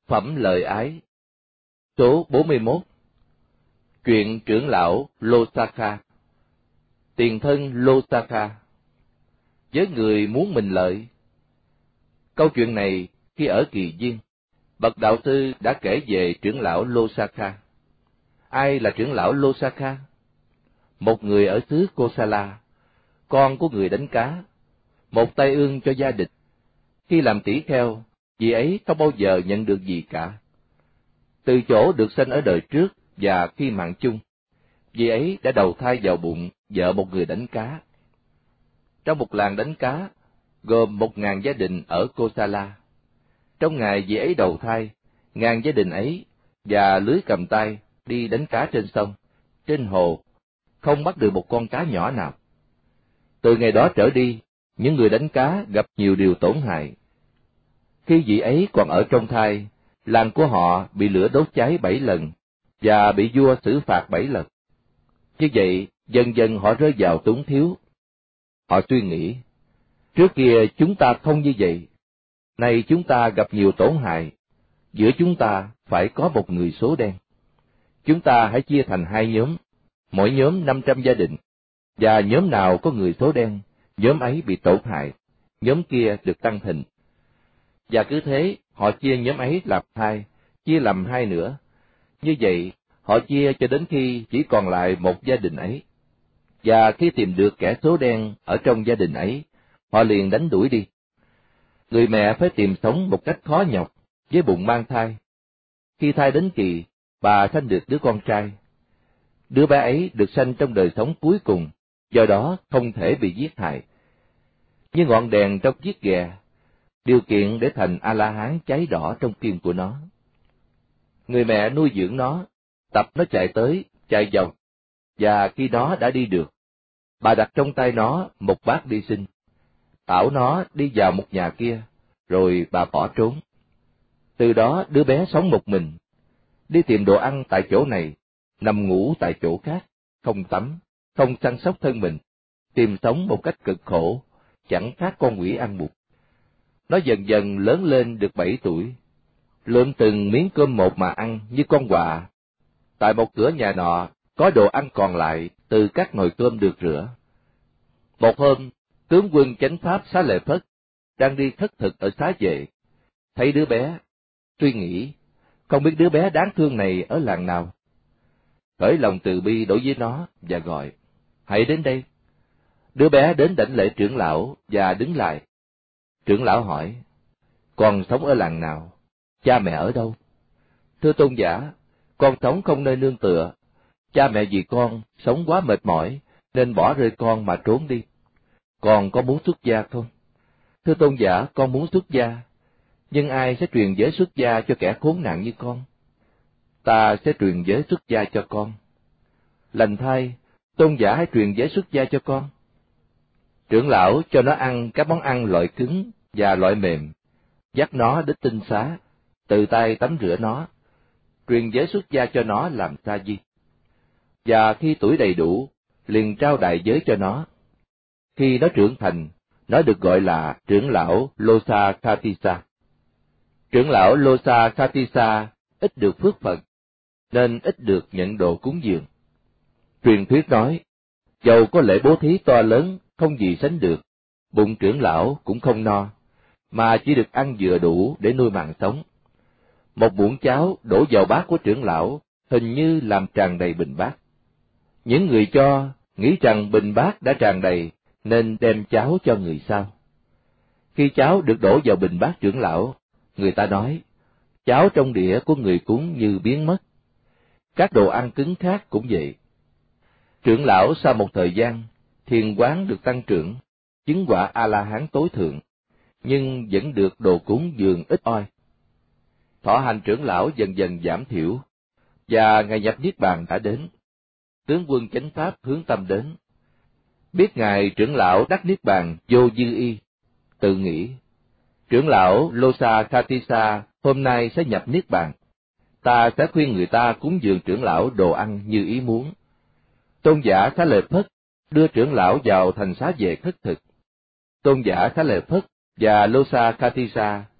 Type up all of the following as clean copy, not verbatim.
Phẩm lời ái. Số 41. Chuyện trưởng lão Losaka. Tiền thân Losaka. Với người muốn mình lợi. Câu chuyện này khi ở Kỳ Viên, bậc đạo sư đã kể về trưởng lão Losaka. Ai là trưởng lão Losaka? Một người ở xứ Kosala, con của người đánh cá, một tai ương cho gia đình. Khi làm tỷ kheo, vị ấy không bao giờ nhận được gì cả. Từ chỗ được sanh ở đời trước và khi mạng chung, vị ấy đã đầu thai vào bụng vợ một người đánh cá. Trong một làng đánh cá, gồm 1.000 gia đình ở Kosala. Trong ngày vị ấy đầu thai, 1.000 gia đình ấy và lưới cầm tay đi đánh cá trên sông, trên hồ, không bắt được một con cá nhỏ nào. Từ ngày đó trở đi, những người đánh cá gặp nhiều điều tổn hại. Khi vị ấy còn ở trong thai, làng của họ bị lửa đốt cháy 7 lần, và bị vua xử phạt 7 lần. Như vậy, dần dần họ rơi vào túng thiếu. Họ suy nghĩ, trước kia chúng ta không như vậy, nay chúng ta gặp nhiều tổn hại, giữa chúng ta phải có một người số đen. Chúng ta hãy chia thành 2 nhóm, mỗi nhóm 500 gia đình, và nhóm nào có người số đen, nhóm ấy bị tổn hại, nhóm kia được tăng thịnh. Và cứ thế, họ chia nhóm ấy làm 2, chia làm 2 nữa. Như vậy, họ chia cho đến khi chỉ còn lại một gia đình ấy. Và khi tìm được kẻ số đen ở trong gia đình ấy, họ liền đánh đuổi đi. Người mẹ phải tìm sống một cách khó nhọc, với bụng mang thai. Khi thai đến kỳ, bà sanh được đứa con trai. Đứa bé ấy được sanh trong đời sống cuối cùng, do đó không thể bị giết hại. Như ngọn đèn trong chiếc ghè, điều kiện để thành A-la-hán cháy đỏ trong kim của nó. Người mẹ nuôi dưỡng nó, tập nó chạy tới, chạy vòng, và khi nó đã đi được, bà đặt trong tay nó một bát đi sinh, bảo nó đi vào một nhà kia, rồi bà bỏ trốn. Từ đó đứa bé sống một mình, đi tìm đồ ăn tại chỗ này, nằm ngủ tại chỗ khác, không tắm, không săn sóc thân mình, tìm sống một cách cực khổ, chẳng khác con quỷ ăn bụt. Nó dần dần lớn lên được 7 tuổi, lượm từng miếng cơm một mà ăn như con quạ. Tại một cửa nhà nọ, có đồ ăn còn lại từ các nồi cơm được rửa. Một hôm, tướng quân chánh pháp Xá Lợi Phất đang đi khất thực ở xá vệ, thấy đứa bé, suy nghĩ, không biết đứa bé đáng thương này ở làng nào. Khởi lòng từ bi đối với nó và gọi, hãy đến đây. Đứa bé đến đảnh lễ trưởng lão và đứng lại. Trưởng lão hỏi, con sống ở làng nào? Cha mẹ ở đâu? Thưa tôn giả, con sống không nơi nương tựa. Cha mẹ vì con sống quá mệt mỏi, nên bỏ rơi con mà trốn đi. Con có muốn xuất gia không? Thưa tôn giả, con muốn xuất gia. Nhưng ai sẽ truyền giới xuất gia cho kẻ khốn nạn như con? Ta sẽ truyền giới xuất gia cho con. Lành thay, tôn giả hãy truyền giới xuất gia cho con. Trưởng lão cho nó ăn các món ăn loại cứng và loại mềm, dắt nó đến tinh xá, tự tay tắm rửa nó, truyền giới xuất gia cho nó làm sa di. Và khi tuổi đầy đủ, liền trao đại giới cho nó. Khi nó trưởng thành, nó được gọi là trưởng lão Losakatissa. Trưởng lão Losakatissa ít được phước phận, nên ít được nhận đồ cúng dường. Truyền thuyết nói, dầu có lễ bố thí to lớn, không gì sánh được, bụng trưởng lão cũng không no, mà chỉ được ăn vừa đủ để nuôi mạng sống. Một muỗng cháo đổ vào bát của trưởng lão, hình như làm tràn đầy bình bát. Những người cho nghĩ rằng bình bát đã tràn đầy, nên đem cháo cho người sau. Khi cháo được đổ vào bình bát trưởng lão, người ta nói, cháo trong đĩa của người cúng như biến mất. Các đồ ăn cứng khác cũng vậy. Trưởng lão sau một thời gian, thiền quán được tăng trưởng, chứng quả A-la-hán tối thượng, nhưng vẫn được đồ cúng dường ít oi. Thọ hành trưởng lão dần dần giảm thiểu, và ngày nhập niết bàn đã đến. Tướng quân chánh pháp hướng tâm đến, biết ngài trưởng lão đắc niết bàn vô dư y, tự nghĩ, trưởng lão Losakatissa hôm nay sẽ nhập niết bàn, ta sẽ khuyên người ta cúng dường trưởng lão đồ ăn như ý muốn. Tôn giả Xá Lợi Phất đưa trưởng lão vào thành xá vệ khất thực. Tôn giả Xá Lợi Phất và Losakatissa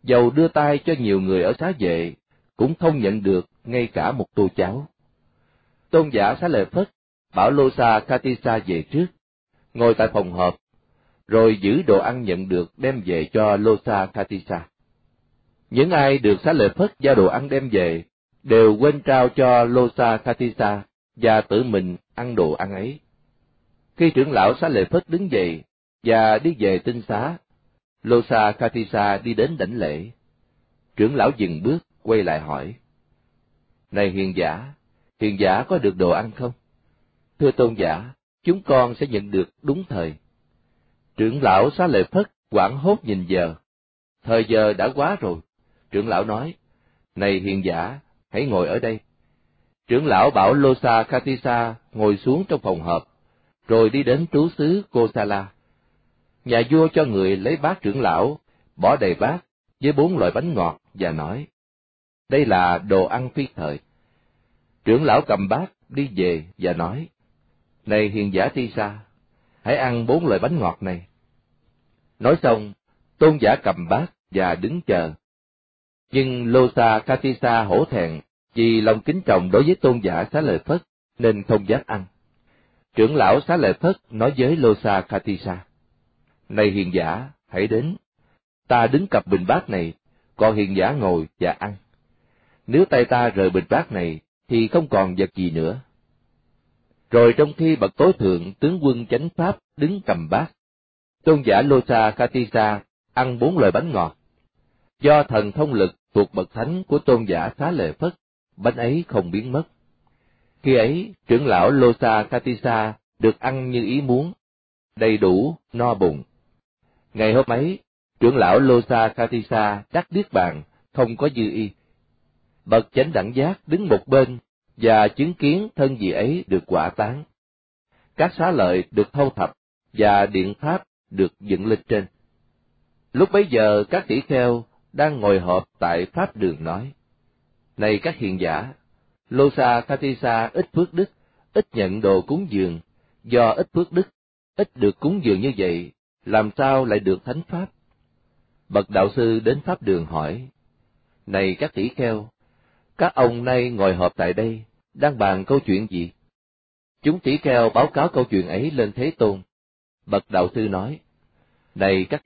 dầu đưa tay cho nhiều người ở xá vệ, cũng không nhận được ngay cả một tô cháo. Tôn giả Xá Lợi Phất bảo Losakatisa về trước, ngồi tại phòng họp, rồi giữ đồ ăn nhận được đem về cho Losakatisa. Những ai được Xá Lợi Phất giao đồ ăn đem về, đều quên trao cho Losakatisa và tự mình ăn đồ ăn ấy. Khi trưởng lão Xá Lợi Phất đứng dậy và đi về tinh xá, Losakatisa đi đến đảnh lễ. Trưởng lão dừng bước, quay lại hỏi: Này hiền giả có được đồ ăn không? Thưa tôn giả, chúng con sẽ nhận được đúng thời. Trưởng lão Xá Lợi Phất hoảng hốt nhìn giờ. Thời giờ đã quá rồi. Trưởng lão nói: Này hiền giả, hãy ngồi ở đây. Trưởng lão bảo Losakatisa ngồi xuống trong phòng họp, rồi đi đến trú xứ Kosala. Nhà vua cho người lấy bát trưởng lão, bỏ đầy bát với 4 loại bánh ngọt và nói: Đây là đồ ăn phi thời. Trưởng lão cầm bát đi về và nói: Này hiền giả Tisa, hãy ăn 4 loại bánh ngọt này. Nói xong, tôn giả cầm bát và đứng chờ. Nhưng Losakatisa hổ thẹn vì lòng kính trọng đối với tôn giả Xá Lợi Phất nên không dám ăn. Trưởng lão Xá Lợi Phất nói với Losakatisa: Này hiền giả, hãy đến. Ta đứng cặp bình bát này, còn hiền giả ngồi và ăn. Nếu tay ta rời bình bát này, thì không còn vật gì nữa. Rồi trong khi bậc tối thượng tướng quân chánh pháp đứng cầm bát, tôn giả Losakatisa ăn 4 loại bánh ngọt. Do thần thông lực thuộc bậc thánh của tôn giả Xá Lợi Phất, bánh ấy không biến mất. Khi ấy, trưởng lão Losakatisa được ăn như ý muốn, đầy đủ, no bụng. Ngày hôm ấy, trưởng lão Losakatisa đắc niết bàn, không có dư y. Bậc chánh đẳng giác đứng một bên và chứng kiến thân vị ấy được quả tán. Các xá lợi được thâu thập và điện tháp được dựng lên trên. Lúc bấy giờ các tỷ kheo đang ngồi họp tại pháp đường nói: Này các hiền giả, Losakatisa ít phước đức, ít nhận đồ cúng dường, do ít phước đức, ít được cúng dường như vậy, làm sao lại được thánh pháp? Bậc đạo sư đến pháp đường hỏi: Này các tỷ kheo, các ông nay ngồi họp tại đây, đang bàn câu chuyện gì? Chúng tỷ kheo báo cáo câu chuyện ấy lên Thế Tôn. Bậc đạo sư nói: Này các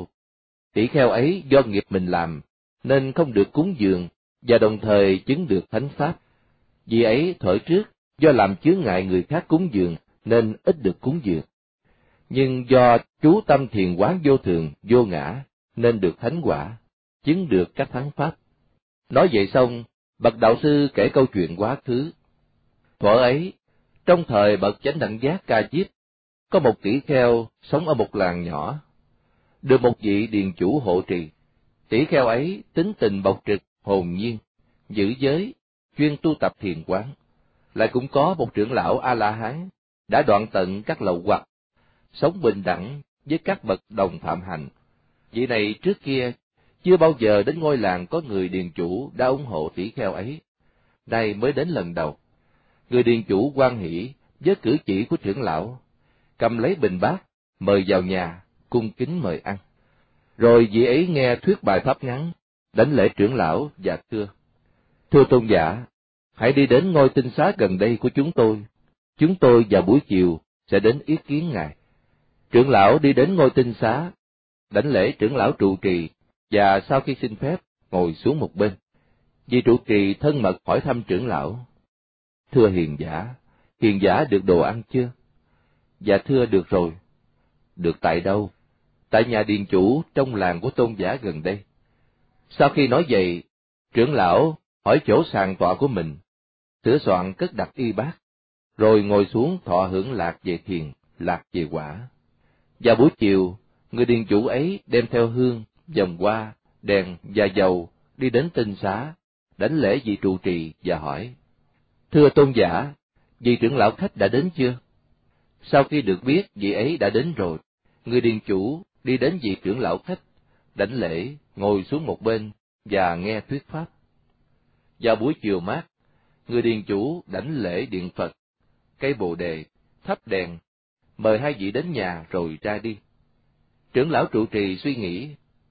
tỷ kheo ấy do nghiệp mình làm, nên không được cúng dường, và đồng thời chứng được thánh pháp. Vì ấy thuở trước, do làm chướng ngại người khác cúng dường, nên ít được cúng dường. Nhưng do chú tâm thiền quán vô thường, vô ngã, nên được thánh quả, chứng được các thánh pháp. Nói vậy xong, bậc đạo sư kể câu chuyện quá khứ. Thuở ấy, trong thời bậc chánh đẳng giác Ca Diếp, có một tỷ kheo sống ở một làng nhỏ, được một vị điền chủ hộ trì. Tỷ kheo ấy tính tình bộc trực, hồn nhiên, giữ giới, chuyên tu tập thiền quán. Lại cũng có một trưởng lão A-la-hán đã đoạn tận các lậu hoặc, sống bình đẳng với các bậc đồng phạm hạnh. Vị này trước kia chưa bao giờ đến ngôi làng có người điền chủ đã ủng hộ tỷ kheo ấy, nay mới đến lần đầu. Người điền chủ hoan hỷ với cử chỉ của trưởng lão, cầm lấy bình bát, mời vào nhà, cung kính mời ăn. Rồi vị ấy nghe thuyết bài pháp ngắn, đảnh lễ trưởng lão và thưa: Thưa tôn giả, hãy đi đến ngôi tinh xá gần đây của chúng tôi vào buổi chiều sẽ đến yết kiến ngài. Trưởng lão đi đến ngôi tinh xá, đảnh lễ trưởng lão trụ trì, và sau khi xin phép, ngồi xuống một bên. Vị trụ trì thân mật hỏi thăm trưởng lão: Thưa hiền giả được đồ ăn chưa? Dạ thưa được rồi. Được tại đâu? Tại nhà điền chủ trong làng của tôn giả gần đây. Sau khi nói vậy, trưởng lão hỏi chỗ sàng tọa của mình, sửa soạn cất đặt y bát, rồi ngồi xuống thọ hưởng lạc về thiền, lạc về quả. Vào buổi chiều, người điền chủ ấy đem theo hương, vòng hoa, đèn và dầu đi đến tinh xá, đảnh lễ vị trụ trì và hỏi: Thưa tôn giả, vị trưởng lão khách đã đến chưa? Sau khi được biết vị ấy đã đến rồi, người điền chủ đi đến vị trưởng lão khách, đảnh lễ, ngồi xuống một bên và nghe thuyết pháp. Vào buổi chiều mát, người điền chủ đảnh lễ điện Phật, cây bồ đề, thắp đèn, mời hai vị đến nhà rồi ra đi. Trưởng lão trụ trì suy nghĩ: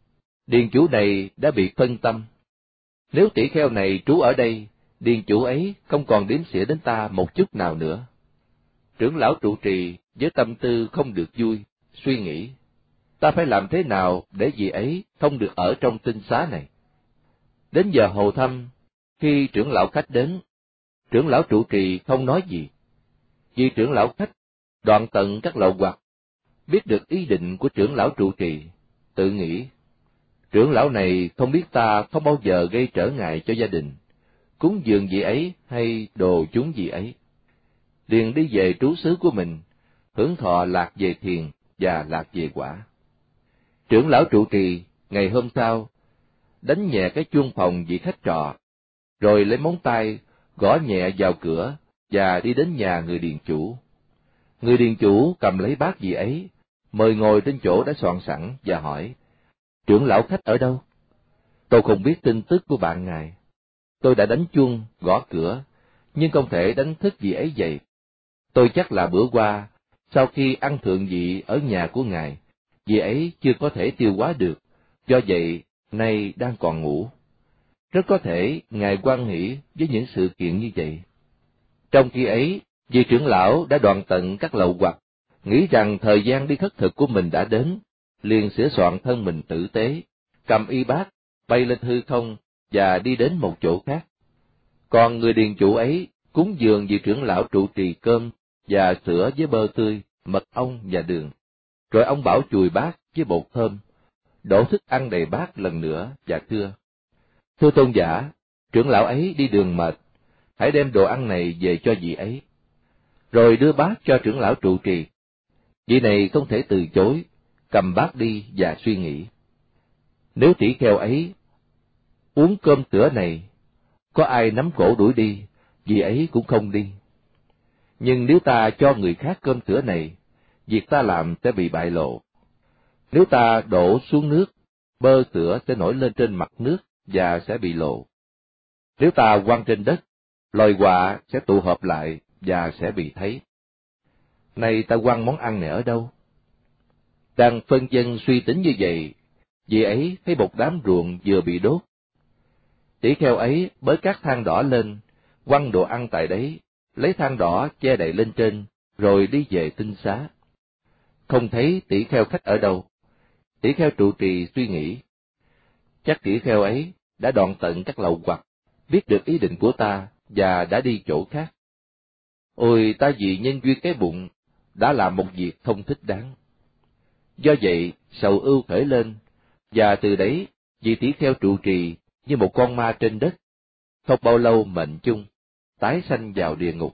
Điền chủ này đã bị phân tâm. Nếu tỷ kheo này trú ở đây, điền chủ ấy không còn đếm xỉa đến ta một chút nào nữa. Trưởng lão trụ trì với tâm tư không được vui, suy nghĩ, ta phải làm thế nào để vị ấy không được ở trong tinh xá này. Đến giờ hầu thăm, khi trưởng lão khách đến, trưởng lão trụ trì không nói gì. Vì trưởng lão khách đoạn tận các lậu hoặc, biết được ý định của trưởng lão trụ trì, tự nghĩ, trưởng lão này không biết ta không bao giờ gây trở ngại cho gia đình, cúng dường vị ấy hay đồ chúng vị ấy. Liền đi về trú xứ của mình, hưởng thọ lạc về thiền và lạc về quả. Trưởng lão trụ trì ngày hôm sau đánh nhẹ cái chuông phòng vị khách trọ, rồi lấy móng tay gõ nhẹ vào cửa và đi đến nhà người điền chủ. Người điền chủ cầm lấy bát vị ấy, mời ngồi trên chỗ đã soạn sẵn và hỏi, trưởng lão khách ở đâu? Tôi không biết tin tức của bạn ngài. Tôi đã đánh chuông, gõ cửa, nhưng không thể đánh thức vị ấy dậy. Tôi chắc là bữa qua, sau khi ăn thượng vị ở nhà của ngài, vị ấy chưa có thể tiêu hóa được, do vậy nay đang còn ngủ. Rất có thể ngài hoan hỷ với những sự kiện như vậy. Trong khi ấy, vị trưởng lão đã đoạn tận các lậu hoặc, nghĩ rằng thời gian đi khất thực của mình đã đến, liền sửa soạn thân mình tử tế, cầm y bát, bay lên hư không và đi đến một chỗ khác. Còn người điền chủ ấy cúng dường vị trưởng lão trụ trì cơm và sữa với bơ tươi, mật ong và đường. Rồi ông bảo chùi bát với bột thơm, đổ thức ăn đầy bát lần nữa và thưa, thưa tôn giả, trưởng lão ấy đi đường mệt, hãy đem đồ ăn này về cho vị ấy. Rồi đưa bát cho trưởng lão trụ trì. Vị này không thể từ chối, cầm bát đi và suy nghĩ. Nếu tỷ kheo ấy uống cơm sữa này, có ai nắm cổ đuổi đi, vị ấy cũng không đi. Nhưng nếu ta cho người khác cơm sữa này, việc ta làm sẽ bị bại lộ. Nếu ta đổ xuống nước, bơ sữa sẽ nổi lên trên mặt nước và sẽ bị lộ. Nếu ta quăng trên đất, loài quạ sẽ tụ họp lại và sẽ bị thấy. Này ta quăng món ăn này ở đâu? Đang phân vân suy tính như vậy, vị ấy thấy một đám ruộng vừa bị đốt. Tỷ kheo ấy bới các than đỏ lên, quăng đồ ăn tại đấy, lấy than đỏ che đậy lên trên, rồi đi về tinh xá. Không thấy tỷ kheo khách ở đâu. Tỷ kheo trụ trì suy nghĩ, chắc tỷ kheo ấy đã đoạn tận các lậu hoặc, biết được ý định của ta và đã đi chỗ khác. Ôi, ta vì nhân duyên cái bụng, đã làm một việc không thích đáng. Do vậy, sầu ưu khởi lên, và từ đấy, vị tỷ kheo trụ trì như một con ma trên đất, không bao lâu mệnh chung, tái sanh vào địa ngục.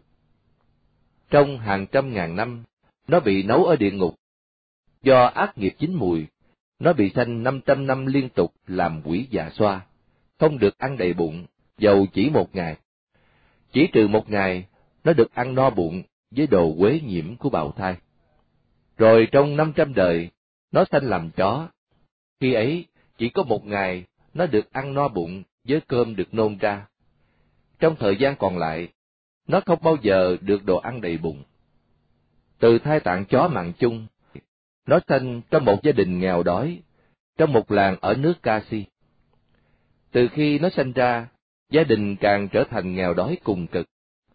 Trong hàng trăm ngàn năm, nó bị nấu ở địa ngục. Do ác nghiệp chín mùi, nó bị sanh 500 năm liên tục làm quỷ dạ xoa, không được ăn đầy bụng, dầu chỉ một ngày. Chỉ trừ một ngày, nó được ăn no bụng với đồ quế nhiễm của bào thai. Rồi trong 500 đời, nó sanh làm chó. Khi ấy, chỉ có một ngày, nó được ăn no bụng với cơm được nôn ra. Trong thời gian còn lại, nó không bao giờ được đồ ăn đầy bụng. Từ thai tạng chó mạng chung, nó sanh trong một gia đình nghèo đói, trong một làng ở nước Kasi. Từ khi nó sanh ra, gia đình càng trở thành nghèo đói cùng cực.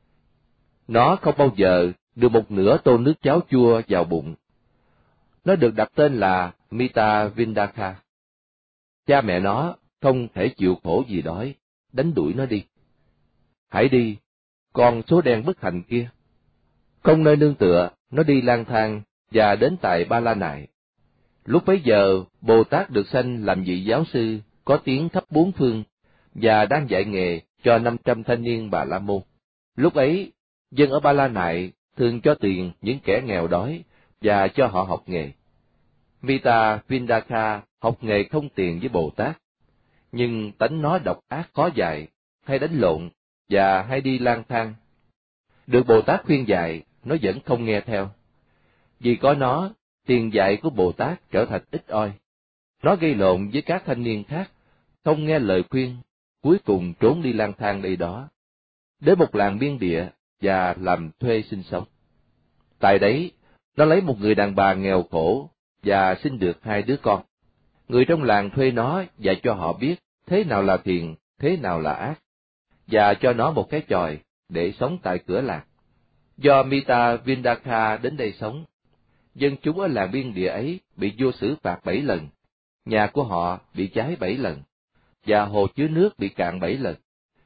Nó không bao giờ được một nửa tô nước cháo chua vào bụng. Nó được đặt tên là Mita Vindaka. Cha mẹ nó không thể chịu khổ vì đói, đánh đuổi nó đi. Hãy đi, còn số đen bất hạnh kia. Không nơi nương tựa, nó đi lang thang và đến tại Ba La Nại. Lúc bấy giờ, Bồ Tát được sanh làm vị giáo sư, có tiếng khắp bốn phương, và đang dạy nghề cho 500 thanh niên Bà La Môn. Lúc ấy, dân ở Ba La Nại thường cho tiền những kẻ nghèo đói và cho họ học nghề. Mita Vindaka học nghề không tiền với Bồ Tát, nhưng tánh nó độc ác khó dạy, hay đánh lộn và hay đi lang thang. Được Bồ Tát khuyên dạy, nó vẫn không nghe theo. Vì có nó, tiền dạy của Bồ Tát trở thành ít oi. Nó gây lộn với các thanh niên khác, không nghe lời khuyên, cuối cùng trốn đi lang thang đây đó, đến một làng biên địa và làm thuê sinh sống. Tại đấy, nó lấy một người đàn bà nghèo khổ và sinh được 2 đứa con. Người trong làng thuê nó dạy cho họ biết thế nào là thiện, thế nào là ác, và cho nó một cái chòi để sống tại cửa làng. Do Mita Vindaka đến đây sống, dân chúng ở làng biên địa ấy bị vua xử phạt 7 lần, nhà của họ bị cháy 7 lần, và hồ chứa nước bị cạn 7 lần.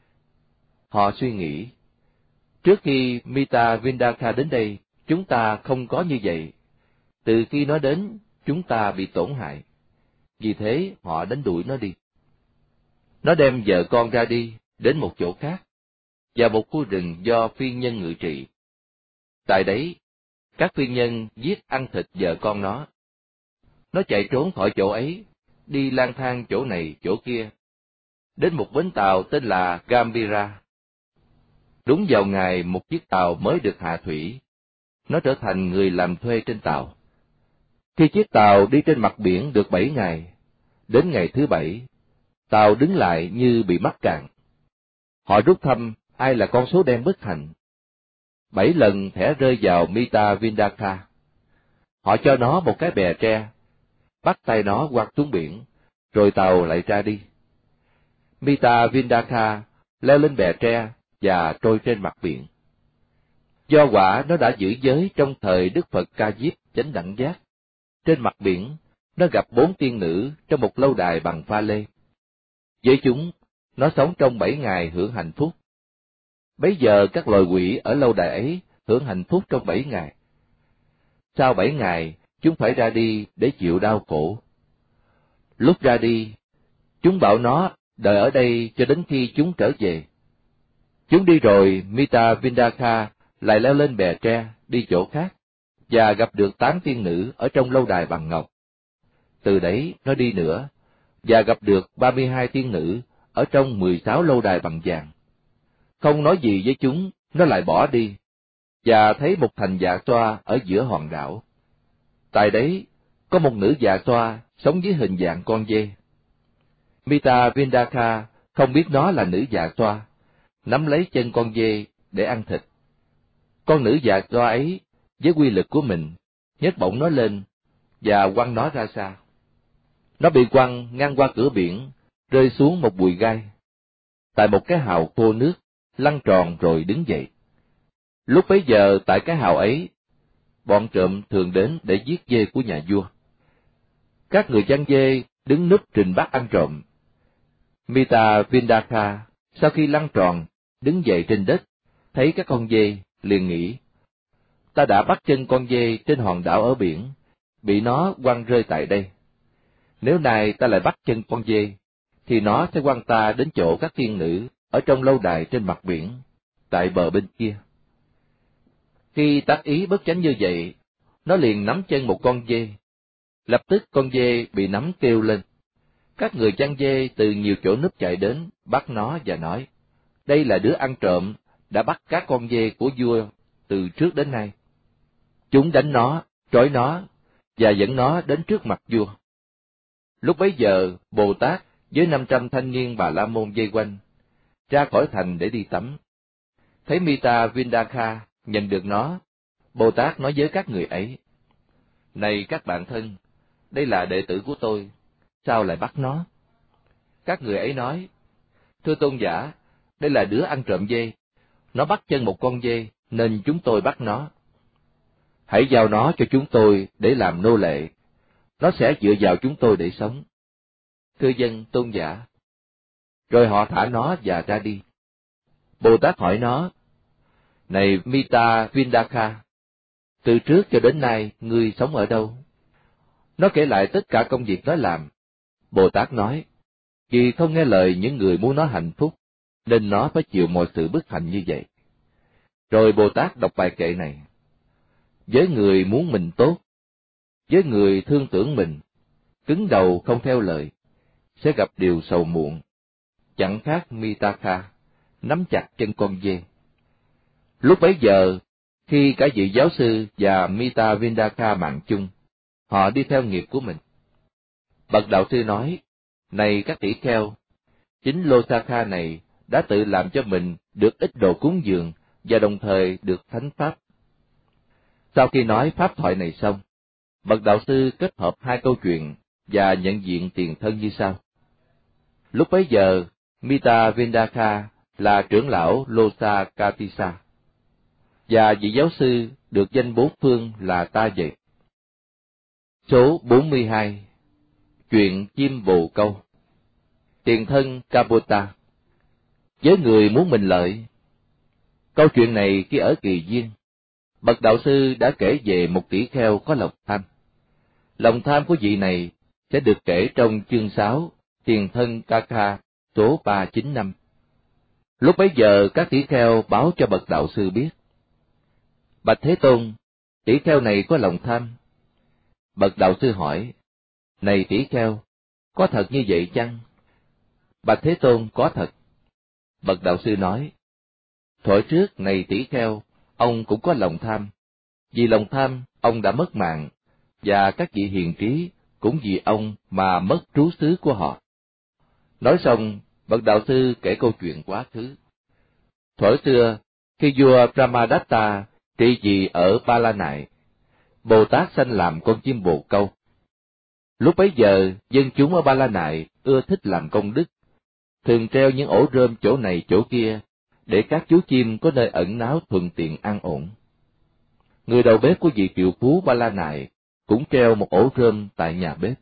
Họ suy nghĩ, trước khi Mita Vindaka đến đây, chúng ta không có như vậy. Từ khi nó đến, chúng ta bị tổn hại. Vì thế, họ đánh đuổi nó đi. Nó đem vợ con ra đi, đến một chỗ khác, và một khu rừng do phiên nhân ngự trị. Tại đấy, các phiên nhân giết ăn thịt vợ con nó. Nó chạy trốn khỏi chỗ ấy, đi lang thang chỗ này chỗ kia, đến một bến tàu tên là Gambira. Đúng vào ngày một chiếc tàu mới được hạ thủy, nó trở thành người làm thuê trên tàu. Khi chiếc tàu đi trên mặt biển được 7 ngày, đến ngày thứ 7, tàu đứng lại như bị mắc cạn. Họ rút thăm ai là con số đen bất hạnh. 7 lần thẻ rơi vào Mita Vindaka. Họ cho nó một cái bè tre, bắt tay nó quăng xuống biển, rồi tàu lại ra đi. Mita Vindaka leo lên bè tre và trôi trên mặt biển. Do quả nó đã giữ giới trong thời Đức Phật Ca Diếp Chánh Đẳng Giác. Trên mặt biển, nó gặp 4 tiên nữ trong một lâu đài bằng pha lê. Với chúng, nó sống trong 7 ngày hưởng hạnh phúc. Bấy giờ các loài quỷ ở lâu đài ấy hưởng hạnh phúc trong 7 ngày. Sau 7 ngày, chúng phải ra đi để chịu đau khổ. Lúc ra đi, chúng bảo nó đợi ở đây cho đến khi chúng trở về. Chúng đi rồi, Mita Vindaka lại leo lên bè tre, đi chỗ khác, và gặp được 8 tiên nữ ở trong lâu đài bằng ngọc. Từ đấy, nó đi nữa, và gặp được 32 tiên nữ ở trong 16 lâu đài bằng vàng. Không nói gì với chúng, nó lại bỏ đi, và thấy một thành dạ xoa ở giữa hòn đảo. Tại đấy, có một nữ dạ xoa sống dưới hình dạng con dê. Mita Vindaka không biết nó là nữ dạ xoa, nắm lấy chân con dê để ăn thịt. Con nữ dạ xoa ấy, với quy lực của mình, nhấc bổng nó lên và quăng nó ra xa. Nó bị quăng ngang qua cửa biển, rơi xuống một bụi gai. Tại một cái hào khô nước, lăn tròn rồi đứng dậy. Lúc bấy giờ tại cái hào ấy, bọn trộm thường đến để giết dê của nhà vua. Các người chăn dê đứng núp trình bắt ăn trộm. Mita Vindaka sau khi lăn tròn, đứng dậy trên đất, thấy các con dê, liền nghĩ, ta đã bắt chân con dê trên hòn đảo ở biển, bị nó quăng rơi tại đây. Nếu nay ta lại bắt chân con dê, thì nó sẽ quăng ta đến chỗ các tiên nữ ở trong lâu đài trên mặt biển, tại bờ bên kia. Khi tác ý bất chánh như vậy, nó liền nắm chân một con dê. Lập tức con dê bị nắm kêu lên. Các người chăn dê từ nhiều chỗ núp chạy đến, bắt nó và nói, đây là đứa ăn trộm, đã bắt các con dê của vua từ trước đến nay. Chúng đánh nó, trói nó, và dẫn nó đến trước mặt vua. Lúc bấy giờ, Bồ Tát với 500 thanh niên Bà La Môn vây quanh, ra khỏi thành để đi tắm. Thấy Mita Vindaka nhận được nó, Bồ Tát nói với các người ấy, này các bạn thân, đây là đệ tử của tôi, sao lại bắt nó? Các người ấy nói, thưa tôn giả, đây là đứa ăn trộm dê, nó bắt chân một con dê, nên chúng tôi bắt nó. Hãy giao nó cho chúng tôi để làm nô lệ, nó sẽ dựa vào chúng tôi để sống. Thưa dân tôn giả. Rồi họ thả nó và ra đi. Bồ Tát hỏi nó, này Mita Vindaka, từ trước cho đến nay ngươi sống ở đâu? Nó kể lại tất cả công việc nó làm. Bồ Tát nói, vì không nghe lời những người muốn nó hạnh phúc, nên nó phải chịu mọi sự bất hạnh như vậy. Rồi Bồ Tát đọc bài kệ này, với người muốn mình tốt, với người thương tưởng mình, cứng đầu không theo lời, sẽ gặp điều sầu muộn, chẳng khác Mitaka, nắm chặt chân con dê. Lúc bấy giờ, khi cả vị giáo sư và Mita Vindaka mạng chung, họ đi theo nghiệp của mình. Bậc đạo sư nói, này các tỷ kheo, chính Losaka này đã tự làm cho mình được ít đồ cúng dường và đồng thời được thánh pháp. Sau khi nói pháp thoại này xong, bậc đạo sư kết hợp hai câu chuyện và nhận diện tiền thân như sau. Lúc bấy giờ, Mita Vendaka là trưởng lão Losakatisa, và vị giáo sư được danh bốn phương là ta vậy. Số 42. Chuyện chim bồ câu. Tiền thân Kapota. Với người muốn mình lợi. Câu chuyện này khi ở Kỳ Viên, bậc đạo sư đã kể về một tỷ kheo có lòng tham. Lòng tham của vị này sẽ được kể trong chương 6, Tiền thân Kaka, số 395. Lúc bấy giờ các tỷ kheo báo cho bậc đạo sư biết. Bạch Thế Tôn, tỷ kheo này có lòng tham. Bậc đạo sư hỏi, này tỷ kheo, có thật như vậy chăng? Bạch Thế Tôn, có thật. Bậc đạo sư nói, thuở trước này tỷ kheo, ông cũng có lòng tham. Vì lòng tham, ông đã mất mạng, và các vị hiền trí cũng vì ông mà mất trú xứ của họ. Nói xong, bậc đạo sư kể câu chuyện quá khứ. Thuở xưa, khi vua Brahmadatta trị vì ở Ba La Nại, Bồ Tát sanh làm con chim bồ câu. Lúc bấy giờ, dân chúng ở Ba La Nại ưa thích làm công đức, thường treo những ổ rơm chỗ này chỗ kia, để các chú chim có nơi ẩn náu thuận tiện an ổn. Người đầu bếp của vị triệu phú Ba La Nại cũng treo một ổ rơm tại nhà bếp.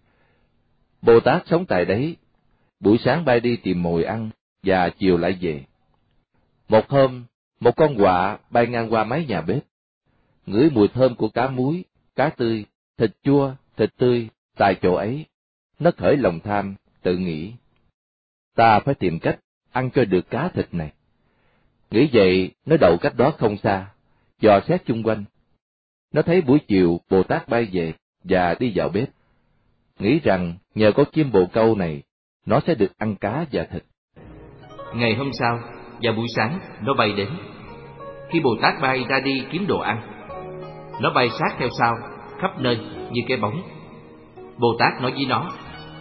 Bồ Tát sống tại đấy, buổi sáng bay đi tìm mồi ăn, và chiều lại về. Một hôm, một con quạ bay ngang qua mái nhà bếp, ngửi mùi thơm của cá muối, cá tươi, thịt chua, thịt tươi tại chỗ ấy. Nó khởi lòng tham, tự nghĩ, ta phải tìm cách ăn cho được cá thịt này. Nghĩ vậy, nó đậu cách đó không xa, dò xét chung quanh. Nó thấy buổi chiều Bồ Tát bay về và đi vào bếp, nghĩ rằng nhờ có chim bồ câu này, nó sẽ được ăn cá và thịt. Ngày hôm sau, vào buổi sáng, nó bay đến. Khi Bồ Tát bay ra đi kiếm đồ ăn, nó bay sát theo sau, khắp nơi như cái bóng. Bồ Tát nói với nó,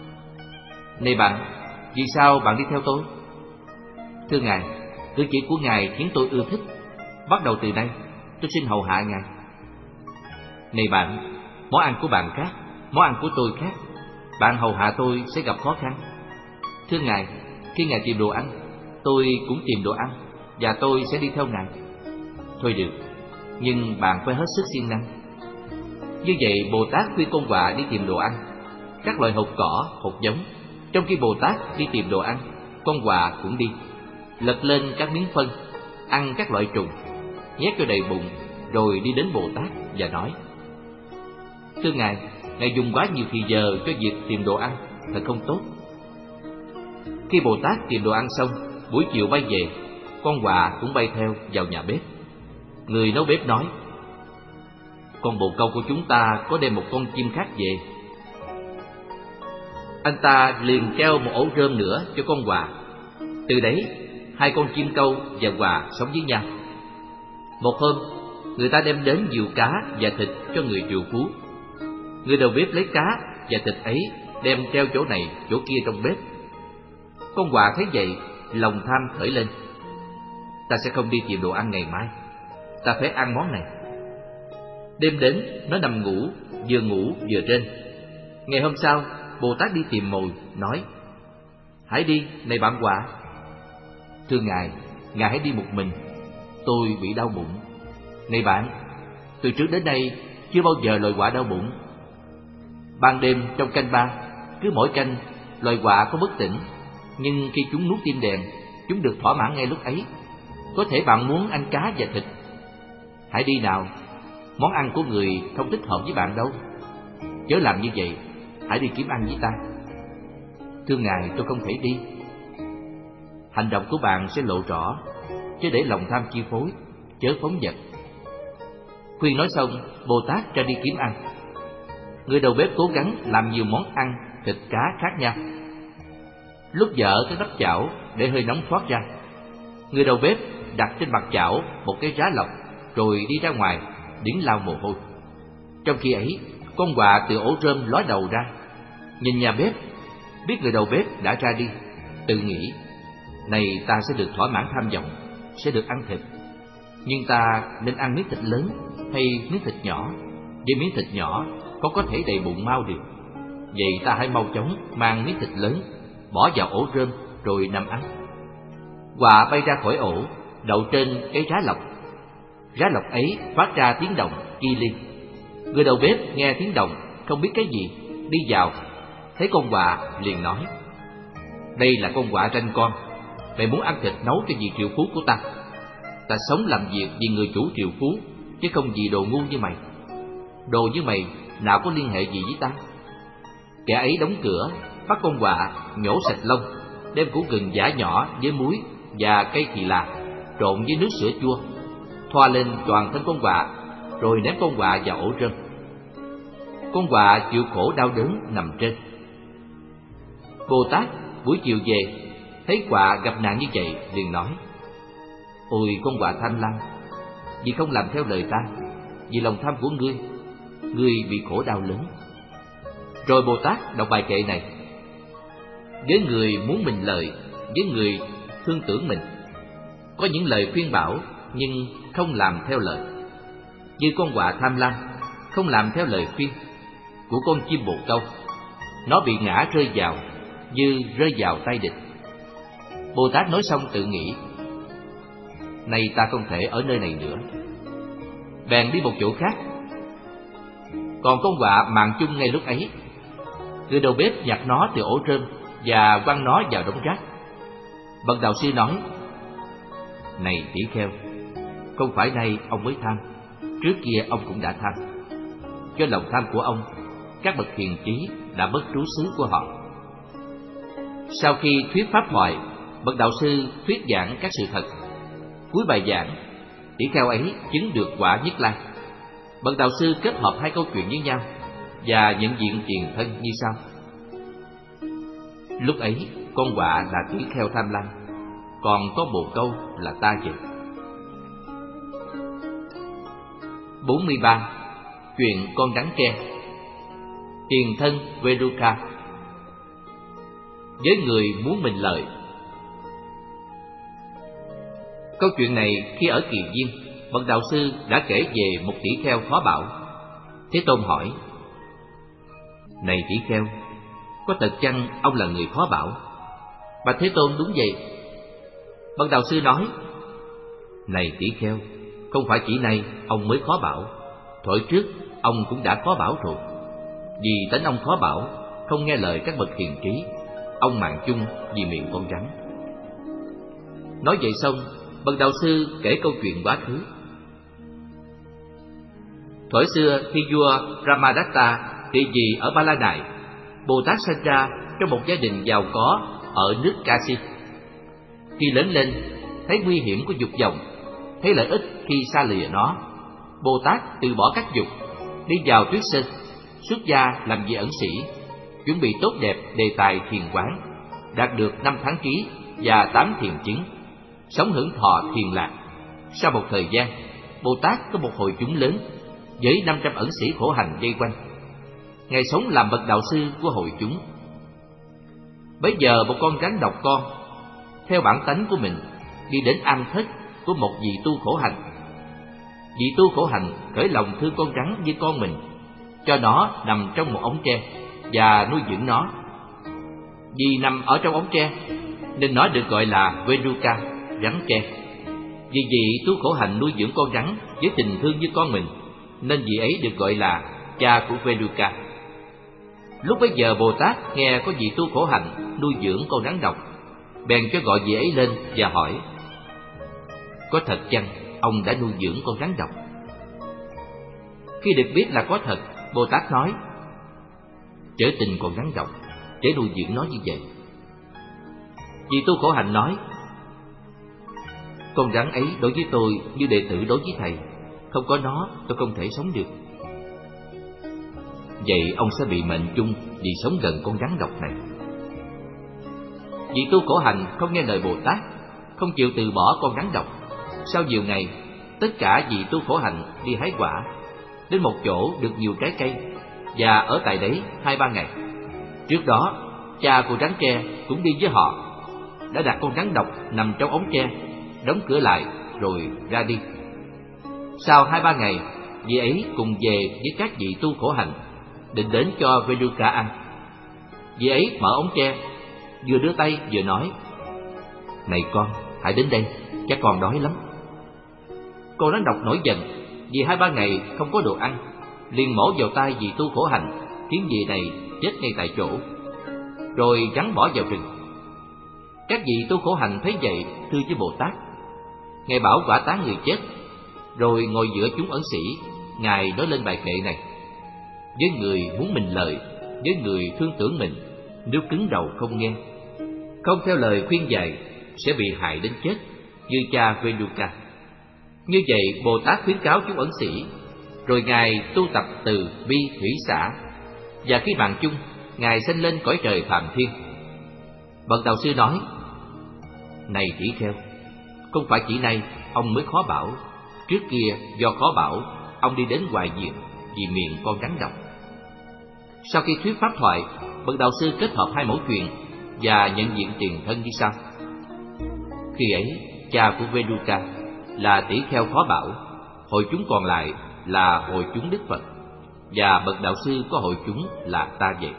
này bạn, vì sao bạn đi theo tôi? Thưa Ngài, cử chỉ của Ngài khiến tôi ưa thích. Bắt đầu từ nay, tôi xin hầu hạ Ngài. Này bạn, món ăn của bạn khác, món ăn của tôi khác. Bạn hầu hạ tôi sẽ gặp khó khăn. Thưa Ngài, khi Ngài tìm đồ ăn, tôi cũng tìm đồ ăn, và tôi sẽ đi theo Ngài. Thôi được, nhưng bạn phải hết sức siêng năng. Như vậy, Bồ Tát khuyên con quạ đi tìm đồ ăn, các loại hột cỏ, hột giống. Trong khi Bồ Tát đi tìm đồ ăn, con quạ cũng đi, lật lên các miếng phân, ăn các loại trùng, nhét cho đầy bụng, rồi đi đến Bồ Tát và nói, thưa Ngài, Ngài dùng quá nhiều thì giờ cho việc tìm đồ ăn, thật không tốt. Khi Bồ Tát tìm đồ ăn xong, buổi chiều bay về, con quạ cũng bay theo vào nhà bếp. Người nấu bếp nói, con bồ câu của chúng ta có đem một con chim khác về. Anh ta liền treo một ổ rơm nữa cho con quạ. Từ đấy, hai con chim câu và quạ sống với nhau. Một hôm, người ta đem đến nhiều cá và thịt cho người triệu phú. Người đầu bếp lấy cá và thịt ấy đem treo chỗ này chỗ kia trong bếp. Con quạ thấy vậy, lòng tham khởi lên. Ta sẽ không đi tìm đồ ăn ngày mai, ta phải ăn món này. Đêm đến, nó nằm ngủ vừa trên. Ngày hôm sau, Bồ Tát đi tìm mồi, nói, hãy đi, này bạn quạ. Thưa Ngài, Ngài hãy đi một mình, tôi bị đau bụng. Này bạn, từ trước đến nay chưa bao giờ loài quạ đau bụng. Ban đêm trong canh ba, cứ mỗi canh, loài quạ có bất tỉnh, nhưng khi chúng nuốt tim đèn, chúng được thỏa mãn ngay lúc ấy. Có thể bạn muốn ăn cá và thịt. Hãy đi nào, món ăn của người không thích hợp với bạn đâu. Chớ làm như vậy, hãy đi kiếm ăn với ta. Thưa Ngài, tôi không thể đi. Hành động của bạn sẽ lộ rõ, chớ để lòng tham chi phối, chớ phóng dật. Khuyên nói xong, Bồ Tát ra đi kiếm ăn. Người đầu bếp cố gắng làm nhiều món ăn thịt cá khác nhau. Lúc dở cái nắp chảo để hơi nóng thoát ra, người đầu bếp đặt trên mặt chảo một cái rá lọc, rồi đi ra ngoài điển lau mồ hôi. Trong khi ấy, con quạ từ ổ rơm ló đầu ra, nhìn nhà bếp, biết người đầu bếp đã ra đi, tự nghĩ, này ta sẽ được thỏa mãn tham vọng, sẽ được ăn thịt. Nhưng ta nên ăn miếng thịt lớn hay miếng thịt nhỏ? Vì miếng thịt nhỏ có thể đầy bụng mau được. vậy ta hãy mau chóng mang miếng thịt lớn, bỏ vào ổ rơm rồi nằm ăn. Quạ bay ra khỏi ổ, đậu trên cái rá lọc. Rá lọc ấy phát ra tiếng động ki li. Người đầu bếp nghe tiếng động, không biết cái gì, đi vào, thấy con quạ liền nói: đây là con quạ ranh con, mày muốn ăn thịt nấu cho vị triệu phú của ta. Ta sống làm việc vì người chủ triệu phú, chứ không vì đồ ngu như mày. Đồ như mày nào có liên hệ gì với ta. Kẻ ấy đóng cửa, bắt con quạ, nhổ sạch lông, đem củ gừng giã nhỏ với muối và cây thì là, trộn với nước sữa chua, thoa lên toàn thân con quạ, rồi ném con quạ vào ổ rơm. Con quạ chịu khổ đau đớn nằm trên. Bồ Tát buổi chiều về, thấy quạ gặp nạn như vậy, liền nói: ôi con quạ tham lam, vì không làm theo lời ta, vì lòng tham của ngươi bị khổ đau lớn. Rồi Bồ Tát đọc bài kệ này: với người muốn mình lợi, với người thương tưởng mình, có những lời khuyên bảo nhưng không làm theo lời. Như con quạ tham lam, không làm theo lời khuyên của con chim bồ câu, nó bị ngã rơi vào như rơi vào tay địch. Bồ Tát nói xong tự nghĩ: nay ta không thể ở nơi này nữa, bèn đi một chỗ khác. Còn con quạ mạng chung ngay lúc ấy. Người đầu bếp nhặt nó từ ổ rơm và quăng nó vào đống rác. Bậc đạo sư nói: này tỷ kheo, không phải nay ông mới tham, trước kia ông cũng đã tham. Do lòng tham của ông, các bậc hiền trí đã mất trú xứ của họ. Sau khi thuyết pháp thoại, bậc đạo sư thuyết giảng các sự thật. Cuối bài giảng, tỷ kheo ấy chứng được quả Nhất Lai. Bậc đạo sư kết hợp hai câu chuyện với nhau và nhận diện tiền thân như sau. Lúc ấy con quạ là tỷ kheo tham lam, còn có bồ câu là ta vậy. 43. Chuyện con rắn tre. Tiền thân Veruca. Với người muốn mình lợi. Câu chuyện này khi ở Kỳ Viên, bậc đạo sư đã kể về một tỷ kheo khó bảo. Thế Tôn hỏi: này tỷ kheo, có thật chăng ông là người khó bảo? Bạch Thế Tôn: đúng vậy. Bậc đạo sư nói: này tỷ kheo, không phải chỉ nay ông mới khó bảo, thuở trước ông cũng đã khó bảo rồi. Vì tánh ông khó bảo, không nghe lời các bậc hiền trí, ông mạng chung vì miệng con rắn. Nói vậy xong, bậc đạo sư kể câu chuyện quá khứ. Thuở xưa khi vua Brahmadatta trị vì ở Ba La Nại, Bồ Tát sinh ra trong một gia đình giàu có ở nước Kashi. Khi lớn lên, thấy nguy hiểm của dục vọng, thấy lợi ích khi xa lìa nó, Bồ Tát từ bỏ các dục, đi vào Tuyết Sơn, xuất gia làm vị ẩn sĩ, chuẩn bị tốt đẹp đề tài thiền quán, đạt được 5 tháng trí và 8 thiền chứng, sống hưởng thọ thiền lạc. Sau một thời gian, Bồ Tát có một hội chúng lớn với 500 ẩn sĩ khổ hành vây quanh. Ngài sống làm bậc đạo sư của hội chúng. Bấy giờ một con rắn độc con, theo bản tánh của mình, đi đến am thất của một vị tu khổ hành. Vị tu khổ hành khởi lòng thương con rắn như con mình, cho nó nằm trong một ống tre và nuôi dưỡng nó. Vì nằm ở trong ống tre nên nó được gọi là Veruca, rắn tre. Vì vị tu khổ hành nuôi dưỡng con rắn với tình thương như con mình, nên vị ấy được gọi là cha của Veruca. Lúc bấy giờ Bồ Tát nghe có vị tu khổ hạnh nuôi dưỡng con rắn độc, bèn cho gọi vị ấy lên và hỏi: có thật chăng ông đã nuôi dưỡng con rắn độc? Khi được biết là có thật, Bồ Tát nói: chớ tin con rắn độc, chớ nuôi dưỡng nó như vậy. Vị tu khổ hạnh nói: con rắn ấy đối với tôi như đệ tử đối với thầy, không có nó tôi không thể sống được. Vậy ông sẽ bị mệnh chung vì sống gần con rắn độc này. Vị tu khổ hạnh không nghe lời Bồ Tát, không chịu từ bỏ con rắn độc. Sau nhiều ngày, tất cả vị tu khổ hạnh đi hái quả, đến một chỗ được nhiều trái cây và ở tại đấy 2-3 ngày. Trước đó, cha của rắn tre cũng đi với họ, đã đặt con rắn độc nằm trong ống tre, đóng cửa lại rồi ra đi. Sau 2-3 ngày, vị ấy cùng về với các vị tu khổ hạnh, định đến cho Veruca ăn. Vị ấy mở ống tre, vừa đưa tay vừa nói: "Này con, hãy đến đây, chắc con đói lắm." Con rắn độc nổi giận vì 2-3 ngày không có đồ ăn, liền mổ vào tay vị tu khổ hạnh, khiến vị này chết ngay tại chỗ, rồi gắn bỏ vào rừng. Các vị tu khổ hạnh thấy vậy thưa với Bồ Tát. Ngài bảo quả táng người chết, rồi ngồi giữa chúng ẩn sĩ. Ngài nói lên bài kệ này: với người muốn mình lợi, với người thương tưởng mình, nếu cứng đầu không nghe, không theo lời khuyên dạy, sẽ bị hại đến chết, như cha Venuka. Như vậy Bồ Tát khuyến cáo chúng ẩn sĩ, rồi Ngài tu tập từ bi thủy xả, và khi mạng chung, Ngài sanh lên cõi trời Phạm Thiên. Bậc đạo sư nói: này tỷ kheo, không phải chỉ nay ông mới khó bảo, trước kia do khó bảo, ông đi đến Hoài Diệm vì miệng con rắn độc. Sau khi thuyết pháp thoại, bậc đạo sư kết hợp hai mẫu chuyện và nhận diện tiền thân như sau. Khi ấy, cha của Venuka là tỷ kheo khó bảo, hội chúng còn lại là hội chúng Đức Phật, và bậc đạo sư có hội chúng là ta vậy.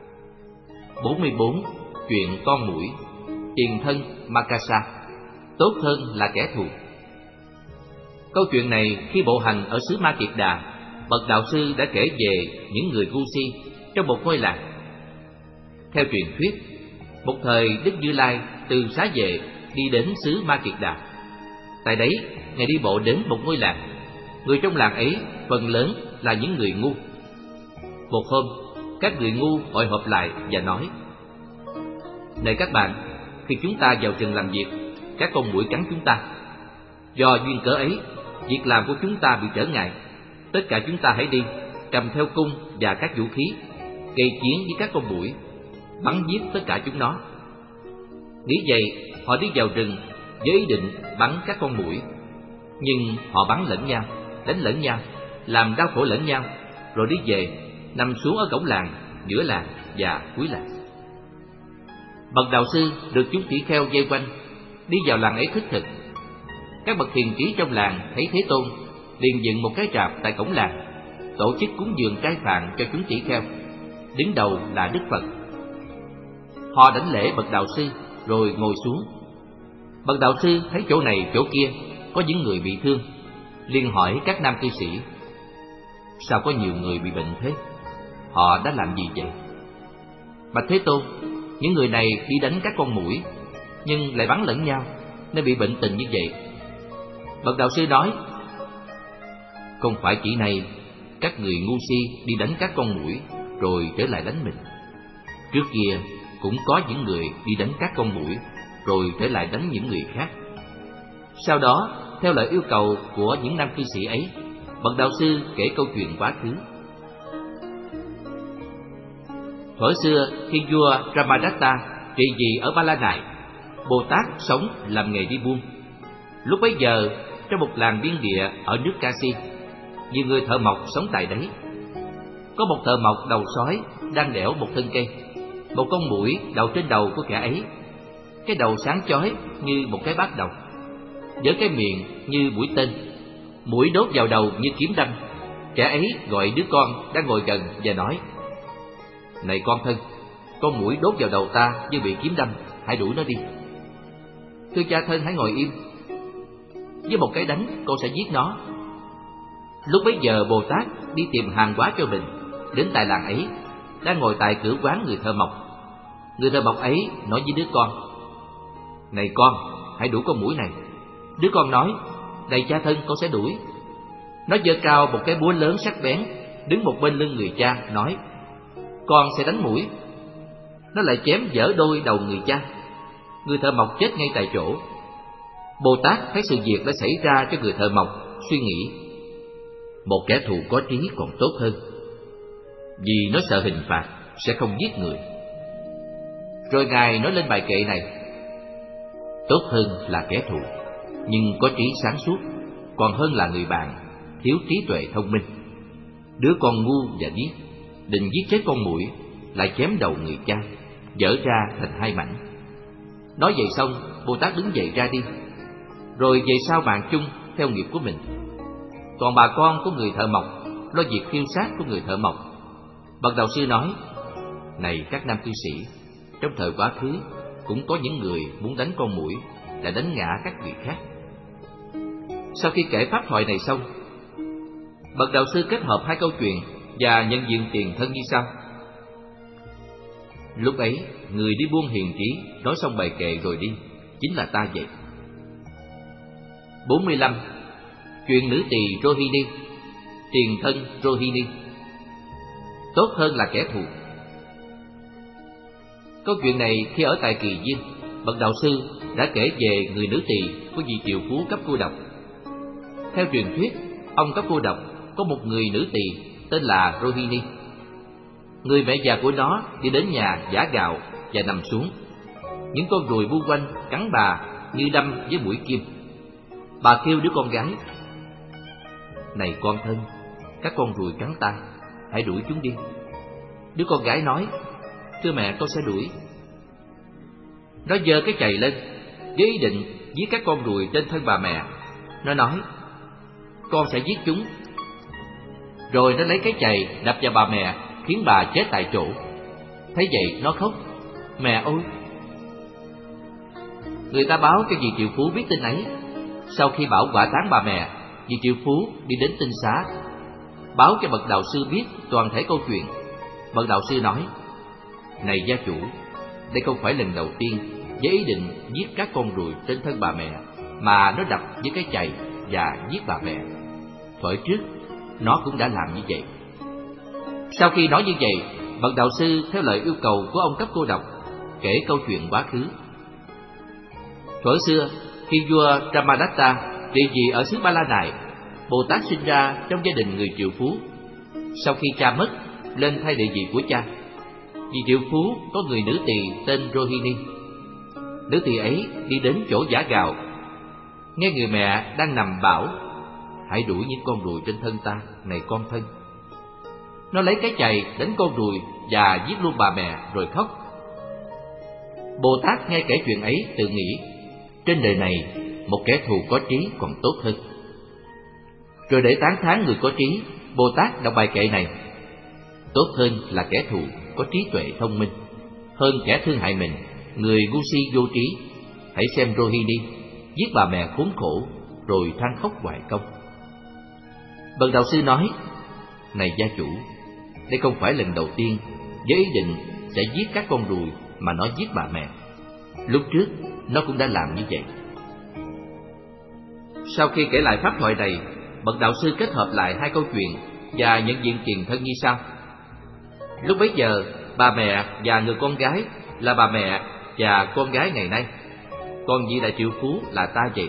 44. Chuyện con muỗi. Tiền thân Makasa, tốt hơn là kẻ thù. Câu chuyện này khi bộ hành ở xứ Ma Kiệt Đà, bậc đạo sư đã kể về những người ngu si trong một ngôi làng. Theo truyền thuyết, một thời Đức Như Lai từ Xá Vệ đi đến xứ Ma Kiệt Đà. Tại đấy, Ngài đi bộ đến một ngôi làng. Người trong làng ấy phần lớn là những người ngu. Một hôm, các người ngu hội họp lại và nói: này các bạn, khi chúng ta vào rừng làm việc, các con muỗi cắn chúng ta. Do duyên cớ ấy, việc làm của chúng ta bị trở ngại. Tất cả chúng ta hãy đi, cầm theo cung và các vũ khí, gây chiến với các con muỗi, bắn giết tất cả chúng nó. Nghĩ vậy, họ đi vào rừng với ý định bắn các con muỗi. Nhưng họ bắn lẫn nhau, đánh lẫn nhau, làm đau khổ lẫn nhau, rồi đi về, nằm xuống ở cổng làng, giữa làng và cuối làng. Bậc đạo sư được chúng tỷ kheo vây quanh, đi vào làng ấy khất thực. Các bậc thiền trí trong làng thấy Thế Tôn, liền dựng một cái rạp tại cổng làng, tổ chức cúng dường trai phạn cho chúng tỷ kheo. Đứng đầu là Đức Phật. Họ đảnh lễ bậc đạo sư rồi ngồi xuống. Bậc đạo sư thấy chỗ này chỗ kia có những người bị thương, liền hỏi các nam cư sĩ: sao có nhiều người bị bệnh thế? Họ đã làm gì vậy? Bạch Thế Tôn, những người này đi đánh các con muỗi, nhưng lại bắn lẫn nhau, nên bị bệnh tình như vậy. Bậc đạo sư nói: không phải chỉ này các người ngu si đi đánh các con muỗi rồi trở lại đánh mình. Trước kia cũng có những người đi đánh các con muỗi rồi trở lại đánh những người khác. Sau đó, theo lời yêu cầu của những nam cư sĩ ấy, bậc đạo sư kể câu chuyện quá khứ. Thuở xưa, khi vua Ramadatta trị vì ở Ba La Nại, Bồ Tát sống làm nghề đi buôn. Lúc bấy giờ, trong một làng biên địa ở nước Kashi, nhiều người thợ mộc sống tại đấy. Có một thợ mộc đầu sói đang đẽo một thân cây. Một con muỗi đậu trên đầu của kẻ ấy. Cái đầu sáng chói như một cái bát đồng, với cái miệng như mũi tên. Muỗi đốt vào đầu như kiếm đâm. Kẻ ấy gọi đứa con đang ngồi gần và nói: này con thân, con muỗi đốt vào đầu ta như bị kiếm đâm, hãy đuổi nó đi. Thưa cha thân, hãy ngồi im, với một cái đánh con sẽ giết nó. Lúc bấy giờ Bồ Tát đi tìm hàng hóa cho mình, đến tại làng ấy, đang ngồi tại cửa quán người thợ mộc. Người thợ mộc ấy nói với đứa con: này con, hãy đuổi con muỗi này. Đứa con nói: này cha thân, con sẽ đuổi. Nó giơ cao một cái búa lớn sắc bén, đứng một bên lưng người cha, nói: con sẽ đánh muỗi. Nó lại chém vỡ đôi đầu người cha. Người thợ mộc chết ngay tại chỗ. Bồ Tát thấy sự việc đã xảy ra cho người thợ mộc, suy nghĩ: một kẻ thù có trí còn tốt hơn, vì nó sợ hình phạt sẽ không giết người. Rồi Ngài nói lên bài kệ này: tốt hơn là kẻ thù nhưng có trí sáng suốt, còn hơn là người bạn thiếu trí tuệ thông minh. Đứa con ngu và điếc định giết chết con muỗi, lại chém đầu người cha, vỡ ra thành hai mảnh. Nói vậy xong, Bồ Tát đứng dậy ra đi, rồi về sau bạn chung theo nghiệp của mình. Còn bà con của người thợ mộc lo việc thiêu xác của người thợ mộc. Bậc đạo sư nói: Này các nam cư sĩ, trong thời quá khứ cũng có những người muốn đánh con muỗi đã đánh ngã các vị khác. Sau khi kể pháp thoại này xong, bậc đạo sư kết hợp hai câu chuyện và nhận diện tiền thân như sau. Lúc ấy, người đi buôn hiền trí nói xong bài kệ rồi đi, chính là ta vậy. 45. Chuyện nữ tỳ Rohini. Tiền thân Rohini tốt hơn là kẻ thù. Câu chuyện này khi ở tại Kỳ Viên, bậc đạo sư đã kể về người nữ tỳ có vị triệu phú cấp cô độc. Theo truyền thuyết, ông cấp cô độc có một người nữ tỳ tên là Rohini. Người mẹ già của nó đi đến nhà giã gạo và nằm xuống. Những con ruồi bu quanh cắn bà như đâm với mũi kim. Bà kêu đứa con gái: "Này con thân, các con ruồi cắn ta, hãy đuổi chúng đi." Đứa con gái nói: "Thưa mẹ, con sẽ đuổi." Nó giơ cái chày lên với ý định giết các con ruồi trên thân bà mẹ. Nó nói: "Con sẽ giết chúng." Rồi nó lấy cái chày đập vào bà mẹ, khiến bà chết tại chỗ. Thấy vậy nó khóc: "Mẹ ơi!" Người ta báo cho vị triệu phú biết tin ấy. Sau khi bảo quả táng bà mẹ, vị triệu phú đi đến tinh xá, báo cho bậc đạo sư biết toàn thể câu chuyện. Bậc đạo sư nói: "Này gia chủ, đây không phải lần đầu tiên với ý định giết các con ruồi trên thân bà mẹ mà nó đập với cái chày và giết bà mẹ. Thuở trước nó cũng đã làm như vậy." Sau khi nói như vậy, bậc đạo sư theo lời yêu cầu của ông cấp cô độc kể câu chuyện quá khứ. Thuở xưa, khi vua Brahmadatta trị vì ở xứ Ba La Nại, Bồ Tát sinh ra trong gia đình người triệu phú. Sau khi cha mất, lên thay địa vị của cha. Vì triệu phú có người nữ tỳ tên Rohini. Nữ tỳ ấy đi đến chỗ giã gạo, nghe người mẹ đang nằm bảo: "Hãy đuổi những con ruồi trên thân ta, này con thân." Nó lấy cái chày đánh con ruồi và giết luôn bà mẹ rồi khóc. Bồ Tát nghe kể chuyện ấy tự nghĩ: trên đời này một kẻ thù có trí còn tốt hơn. Rồi để tán thán người có trí, Bồ Tát đọc bài kệ này: tốt hơn là kẻ thù có trí tuệ thông minh, hơn kẻ thương hại mình, người ngu si vô trí. Hãy xem Rohini giết bà mẹ khốn khổ rồi than khóc hoài công. Bậc đạo sư nói: này gia chủ, đây không phải lần đầu tiên với ý định sẽ giết các con ruồi mà nó giết bà mẹ. Lúc trước nó cũng đã làm như vậy. Sau khi kể lại pháp thoại này, bậc đạo sư kết hợp lại hai câu chuyện và nhận diện tiền thân như sau. Lúc bấy giờ, bà mẹ và người con gái là bà mẹ và con gái ngày nay, còn vị đại triệu phú là ta vậy.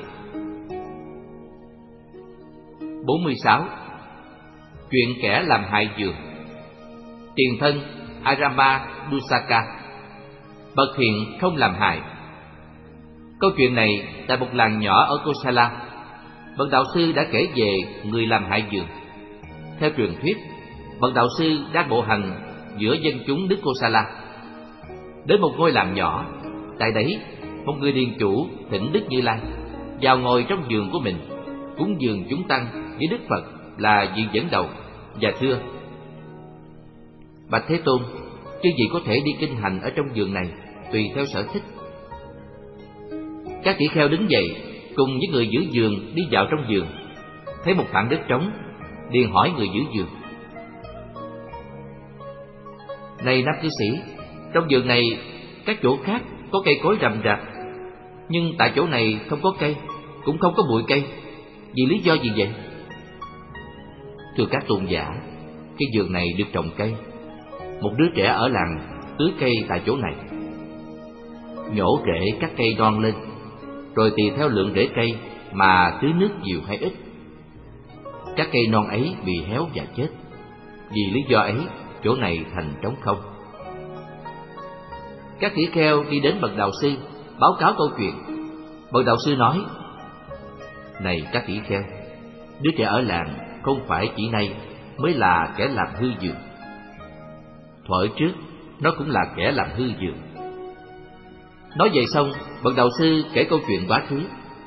46. Chuyện kẻ làm hại vườn. Tiền thân Arama Dusaka, bậc thiện không làm hại. Câu chuyện này tại một làng nhỏ ở Kosala, bậc đạo sư đã kể về người làm hại vườn. Theo truyền thuyết, bậc đạo sư đang bộ hành giữa dân chúng nước Kosala, đến một ngôi làng nhỏ. Tại đấy, một người điền chủ thỉnh Đức Như Lai vào ngồi trong vườn của mình, cúng dường chúng tăng với Đức Phật là vị dẫn đầu, và thưa: bạch Thế Tôn, chư vị có thể đi kinh hành ở trong vườn này tùy theo sở thích. Các tỷ kheo đứng dậy cùng với người giữ vườn đi vào trong vườn, thấy một khoảng đất trống, liền hỏi người giữ vườn: này nam cư sĩ, trong vườn này các chỗ khác có cây cối rậm rạp, nhưng tại chỗ này không có cây, cũng không có bụi cây, vì lý do gì vậy? Thưa các tôn giả, cái vườn này được trồng cây. Một đứa trẻ ở làng tưới cây tại chỗ này, nhổ rễ các cây non lên, rồi tùy theo lượng rễ cây mà tưới nước nhiều hay ít. Các cây non ấy bị héo và chết. Vì lý do ấy, chỗ này thành trống không. Các tỷ kheo đi đến bậc đạo sư báo cáo câu chuyện. Bậc đạo sư nói: này các tỷ kheo, đứa trẻ ở làng không phải chỉ nay mới là kẻ làm hư vườn. Thuở trước nó cũng là kẻ làm hư vườn. Nói vậy xong, bậc đạo sư kể câu chuyện quá khứ.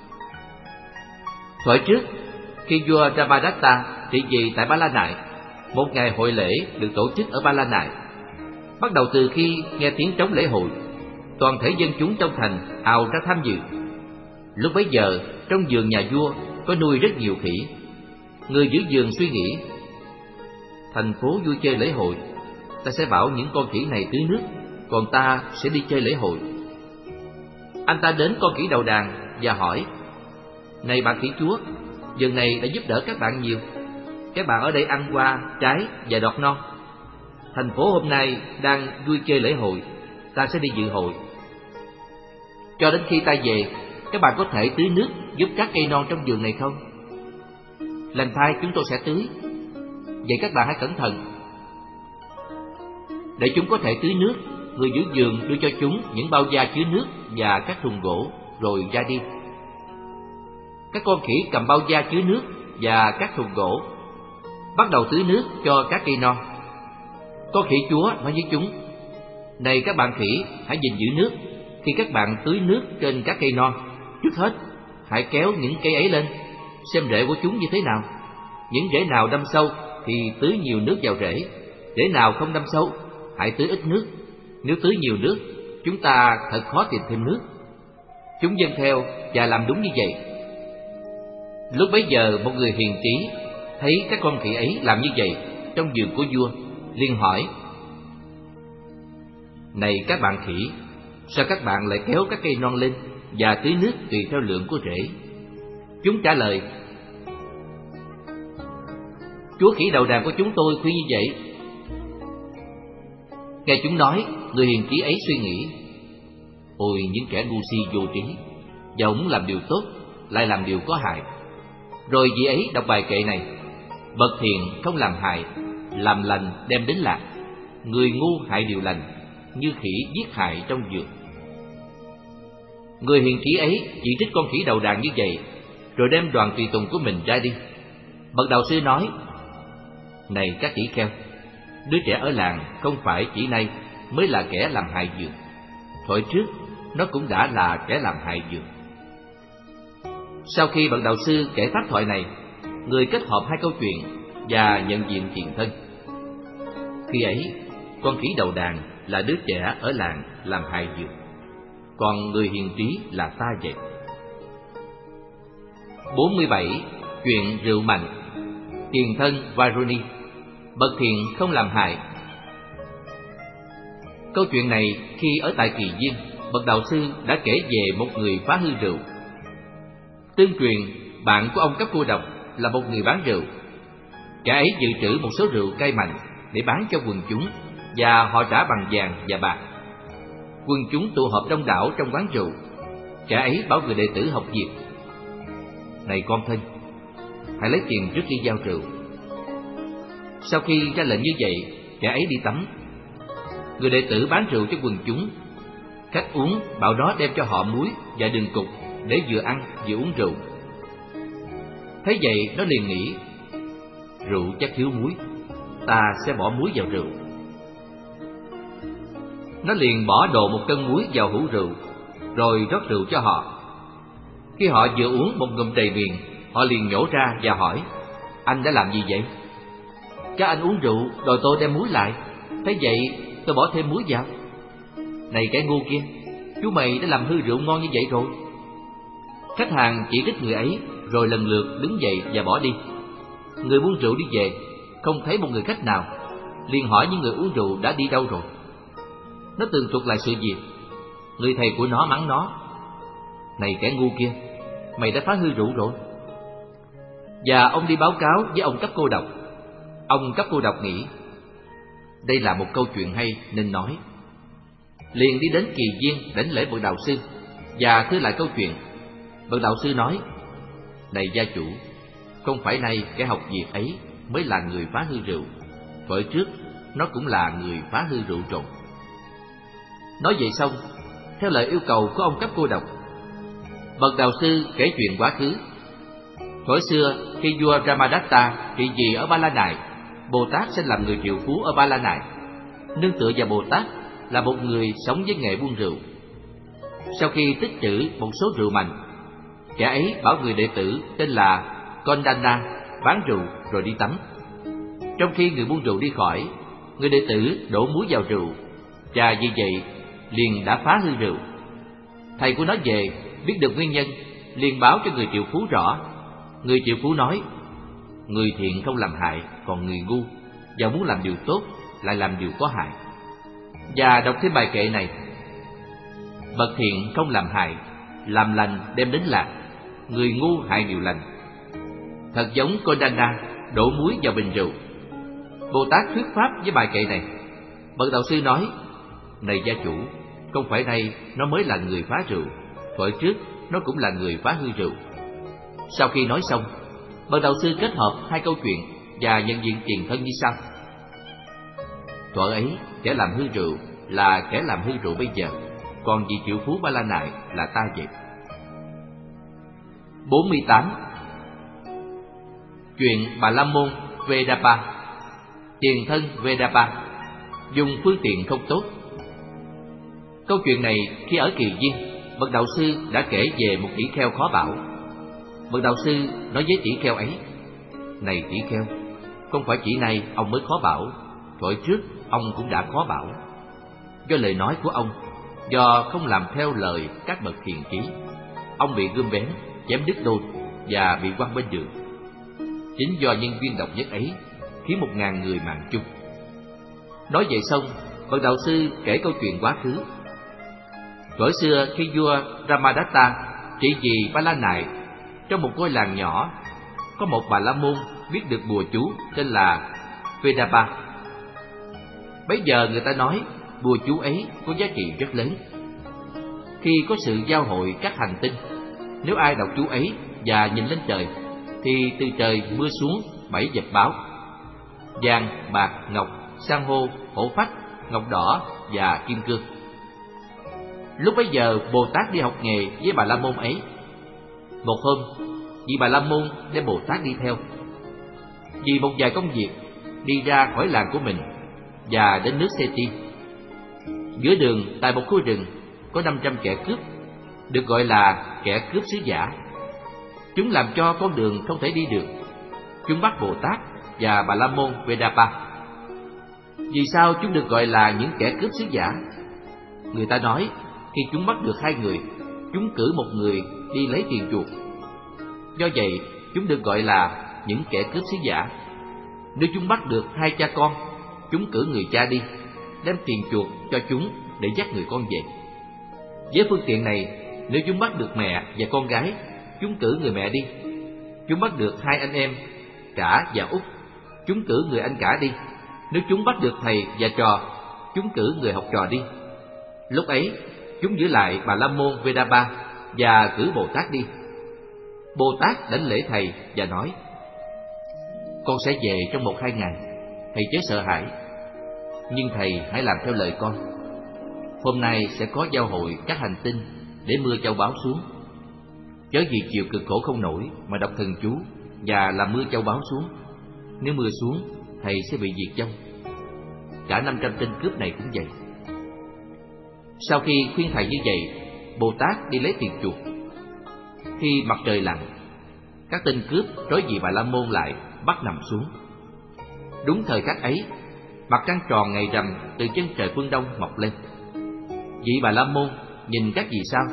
Thuở trước, khi vua Brahmadatta trị vì tại Ba La Nại, một ngày hội lễ được tổ chức ở Ba La Nại. Bắt đầu từ khi nghe tiếng trống lễ hội, toàn thể dân chúng trong thành ào ra tham dự. Lúc bấy giờ, trong vườn nhà vua có nuôi rất nhiều khỉ. Người giữ vườn suy nghĩ, thành phố vui chơi lễ hội, ta sẽ bảo những con khỉ này tưới nước, còn ta sẽ đi chơi lễ hội. Anh ta đến con khỉ đầu đàn và hỏi, này bạn khỉ chúa, vườn này đã giúp đỡ các bạn nhiều. Các bạn ở đây ăn qua, trái và đọt non. Thành phố hôm nay đang vui chơi lễ hội, ta sẽ đi dự hội. Cho đến khi ta về, các bạn có thể tưới nước giúp các cây non trong vườn này không? Lành thay chúng tôi sẽ tưới. Vậy các bạn hãy cẩn thận. Để chúng có thể tưới nước, người giữ vườn đưa cho chúng những bao da chứa nước và các thùng gỗ, rồi ra đi. Các con khỉ cầm bao da chứa nước và các thùng gỗ, bắt đầu tưới nước cho các cây non. Con khỉ chúa nói với chúng, này các bạn khỉ, hãy gìn giữ nước. Khi các bạn tưới nước trên các cây non, trước hết hãy kéo những cây ấy lên, xem rễ của chúng như thế nào. Những rễ nào đâm sâu thì tưới nhiều nước vào rễ, rễ nào không đâm sâu hãy tưới ít nước. Nếu tưới nhiều nước, chúng ta thật khó tìm thêm nước. Chúng vâng theo và làm đúng như vậy. Lúc bấy giờ một người hiền trí thấy các con khỉ ấy làm như vậy trong vườn của vua, liền hỏi, này các bạn khỉ, sao các bạn lại kéo các cây non lên và tưới nước tùy theo lượng của rễ? Chúng trả lời, chúa khỉ đầu đàn của chúng tôi khuyên như vậy. Nghe chúng nói, người hiền trí ấy suy nghĩ, ôi những kẻ ngu si vô trí, vọng làm điều tốt lại làm điều có hại. Rồi vị ấy đọc bài kệ này, bậc thiện không làm hại, làm lành đem đến lạc. Người ngu hại điều lành, như khỉ giết hại trong vườn. Người hiền trí ấy chỉ trích con khỉ đầu đàn như vậy, rồi đem đoàn tùy tùng của mình ra đi. Bậc đạo sư nói, này các tỷ kheo, đứa trẻ ở làng không phải chỉ nay mới là kẻ làm hại vườn, thuở trước nó cũng đã là kẻ làm hại vườn. Sau khi bậc đạo sư kể pháp thoại này, người kết hợp hai câu chuyện và nhận diện tiền thân. Khi ấy, con khỉ đầu đàn là đứa trẻ ở làng làm hại vườn, còn người hiền trí là ta vậy. 47. Chuyện rượu mạnh. Tiền thân Varuni. Bậc thiện không làm hại. Câu chuyện này khi ở tại Kỳ Viên, bậc đạo sư đã kể về một người phá hư rượu. Tương truyền, bạn của ông Cấp Cô Độc là một người bán rượu. Kẻ ấy dự trữ một số rượu cay mạnh để bán cho quần chúng, và họ trả bằng vàng và bạc. Quần chúng tụ họp đông đảo trong quán rượu. Kẻ ấy bảo người đệ tử học việc, này con thân, hãy lấy tiền trước đi giao rượu. Sau khi ra lệnh như vậy, kẻ ấy đi tắm. Người đệ tử bán rượu cho quần chúng. Khách uống bảo đó đem cho họ muối và đường cục để vừa ăn vừa uống rượu. Thế vậy nó liền nghĩ, rượu chắc thiếu muối, ta sẽ bỏ muối vào rượu. Nó liền bỏ đồ 1 cân muối vào hũ rượu, rồi rót rượu cho họ. Khi họ vừa uống một ngụm đầy miệng, họ liền nhổ ra và hỏi, anh đã làm gì vậy? Các anh uống rượu đòi tôi đem muối lại, thế vậy tôi bỏ thêm muối vào. Này kẻ ngu kia, chú mày đã làm hư rượu ngon như vậy rồi. Khách hàng chỉ trích người ấy, rồi lần lượt đứng dậy và bỏ đi. Người buôn rượu đi về, không thấy một người khách nào, liền hỏi những người uống rượu đã đi đâu rồi. Nó tường thuật lại sự việc. Người thầy của nó mắng nó, này kẻ ngu kia, mày đã phá hư rượu rồi. Và ông đi báo cáo với ông Cấp Cô Độc. Ông Cấp Cô Độc nghĩ, đây là một câu chuyện hay nên nói. Liền đi đến Kỳ Viên đảnh lễ bậc đạo sư và thưa lại câu chuyện. Bậc đạo sư nói, này gia chủ, không phải nay kẻ học việc ấy mới là người phá hư rượu, bởi trước nó cũng là người phá hư rượu rồi. Nói vậy xong, theo lời yêu cầu của ông Cấp Cô Độc, bậc đạo sư kể chuyện quá khứ. Thuở xưa, khi vua Ramadatta trị vì ở Ba La Nại, Bồ Tát sinh làm người triệu phú ở Ba La Nại. Nương tựa vào Bồ Tát là một người sống với nghề buôn rượu. Sau khi tích trữ một số rượu mạnh, kẻ ấy bảo người đệ tử tên là Kondana bán rượu rồi đi tắm. Trong khi người buôn rượu đi khỏi, người đệ tử đổ muối vào rượu và vì vậy liền đã phá hư rượu. Thầy của nó về, biết được nguyên nhân, liền báo cho người triệu phú rõ. Người triệu phú nói: người thiện không làm hại, còn người ngu và muốn làm điều tốt lại làm điều có hại. Và đọc thêm bài kệ này: bậc thiện không làm hại, làm lành đem đến lạc, người ngu hại điều lành. Thật giống Kondana đổ muối vào bình rượu. Bồ Tát thuyết pháp với bài kệ này. Bậc đạo sư nói: này gia chủ, không phải nay nó mới là người phá rượu, thuở trước nó cũng là người phá hư rượu. Sau khi nói xong, bậc đạo sư kết hợp hai câu chuyện và nhận diện tiền thân như sau: thuở ấy kẻ làm hư rượu là kẻ làm hư rượu bây giờ, còn vị triệu phú Ba La Nại là ta vậy. 48. Chuyện Bà La Môn Vedapa. Tiền thân Vedapa dùng phương tiện không tốt. Câu chuyện này khi ở Kỳ Viên, bậc đạo sư đã kể về một tỷ kheo khó bảo. Bậc đạo sư nói với tỷ kheo ấy: này tỷ kheo, không phải chỉ nay ông mới khó bảo, thuở trước ông cũng đã khó bảo. Do lời nói của ông, do không làm theo lời các bậc hiền trí, ông bị gươm bén, chém đứt đôi và bị quăng bên đường. Chính do nhân duyên độc nhất ấy khiến 1000 người mạng chung. Nói vậy xong, bậc đạo sư kể câu chuyện quá khứ. Thuở xưa khi vua Ramadatta trị vì Ba La Nại, trong một ngôi làng nhỏ có một bà la môn biết được bùa chú tên là Vedapa. Bấy giờ người ta nói bùa chú ấy có giá trị rất lớn. Khi có sự giao hội các hành tinh, nếu ai đọc chú ấy và nhìn lên trời, thì từ trời mưa xuống 7 vật báo: vàng, bạc, ngọc, san hô, hổ phách, ngọc đỏ và kim cương. Lúc bấy giờ Bồ Tát đi học nghề với bà la môn ấy. Một hôm, vị bà la môn đem Bồ Tát đi theo. Vì một vài công việc, đi ra khỏi làng của mình và đến nước Seti. Giữa đường, tại một khu rừng, có 500 kẻ cướp, được gọi là kẻ cướp sứ giả. Chúng làm cho con đường không thể đi được. Chúng bắt Bồ Tát và bà la môn Vedapa. Vì sao chúng được gọi là những kẻ cướp sứ giả? Người ta nói khi chúng bắt được 2 người, chúng cử một người đi lấy tiền chuộc. Do vậy, chúng được gọi là những kẻ cướp sứ giả. Nếu chúng bắt được 2 cha con, chúng cử người cha đi, đem tiền chuộc cho chúng để dắt người con về. Với phương tiện này, nếu chúng bắt được mẹ và con gái, chúng cử người mẹ đi. Chúng bắt được 2 anh em, cả và út, chúng cử người anh cả đi. Nếu chúng bắt được thầy và trò, chúng cử người học trò đi. Lúc ấy, chúng giữ lại bà la môn Vedapa và cử Bồ Tát đi. Bồ Tát đảnh lễ thầy và nói: con sẽ về trong 1-2 ngày, thầy chớ sợ hãi. Nhưng thầy hãy làm theo lời con. Hôm nay sẽ có giao hội các hành tinh để mưa châu báu xuống. Chớ vì chịu cực khổ không nổi mà đọc thần chú và làm mưa châu báu xuống. Nếu mưa xuống, thầy sẽ bị diệt vong. Cả 500 tên cướp này cũng vậy. Sau khi khuyên thầy như vậy, Bồ Tát đi lấy tiền chuộc. Khi mặt trời lặn, các tên cướp trói vị bà la môn lại, bắt nằm xuống. Đúng thời khắc ấy, mặt trăng tròn ngày rằm từ chân trời phương đông mọc lên. Vị bà la môn nhìn các vì sao,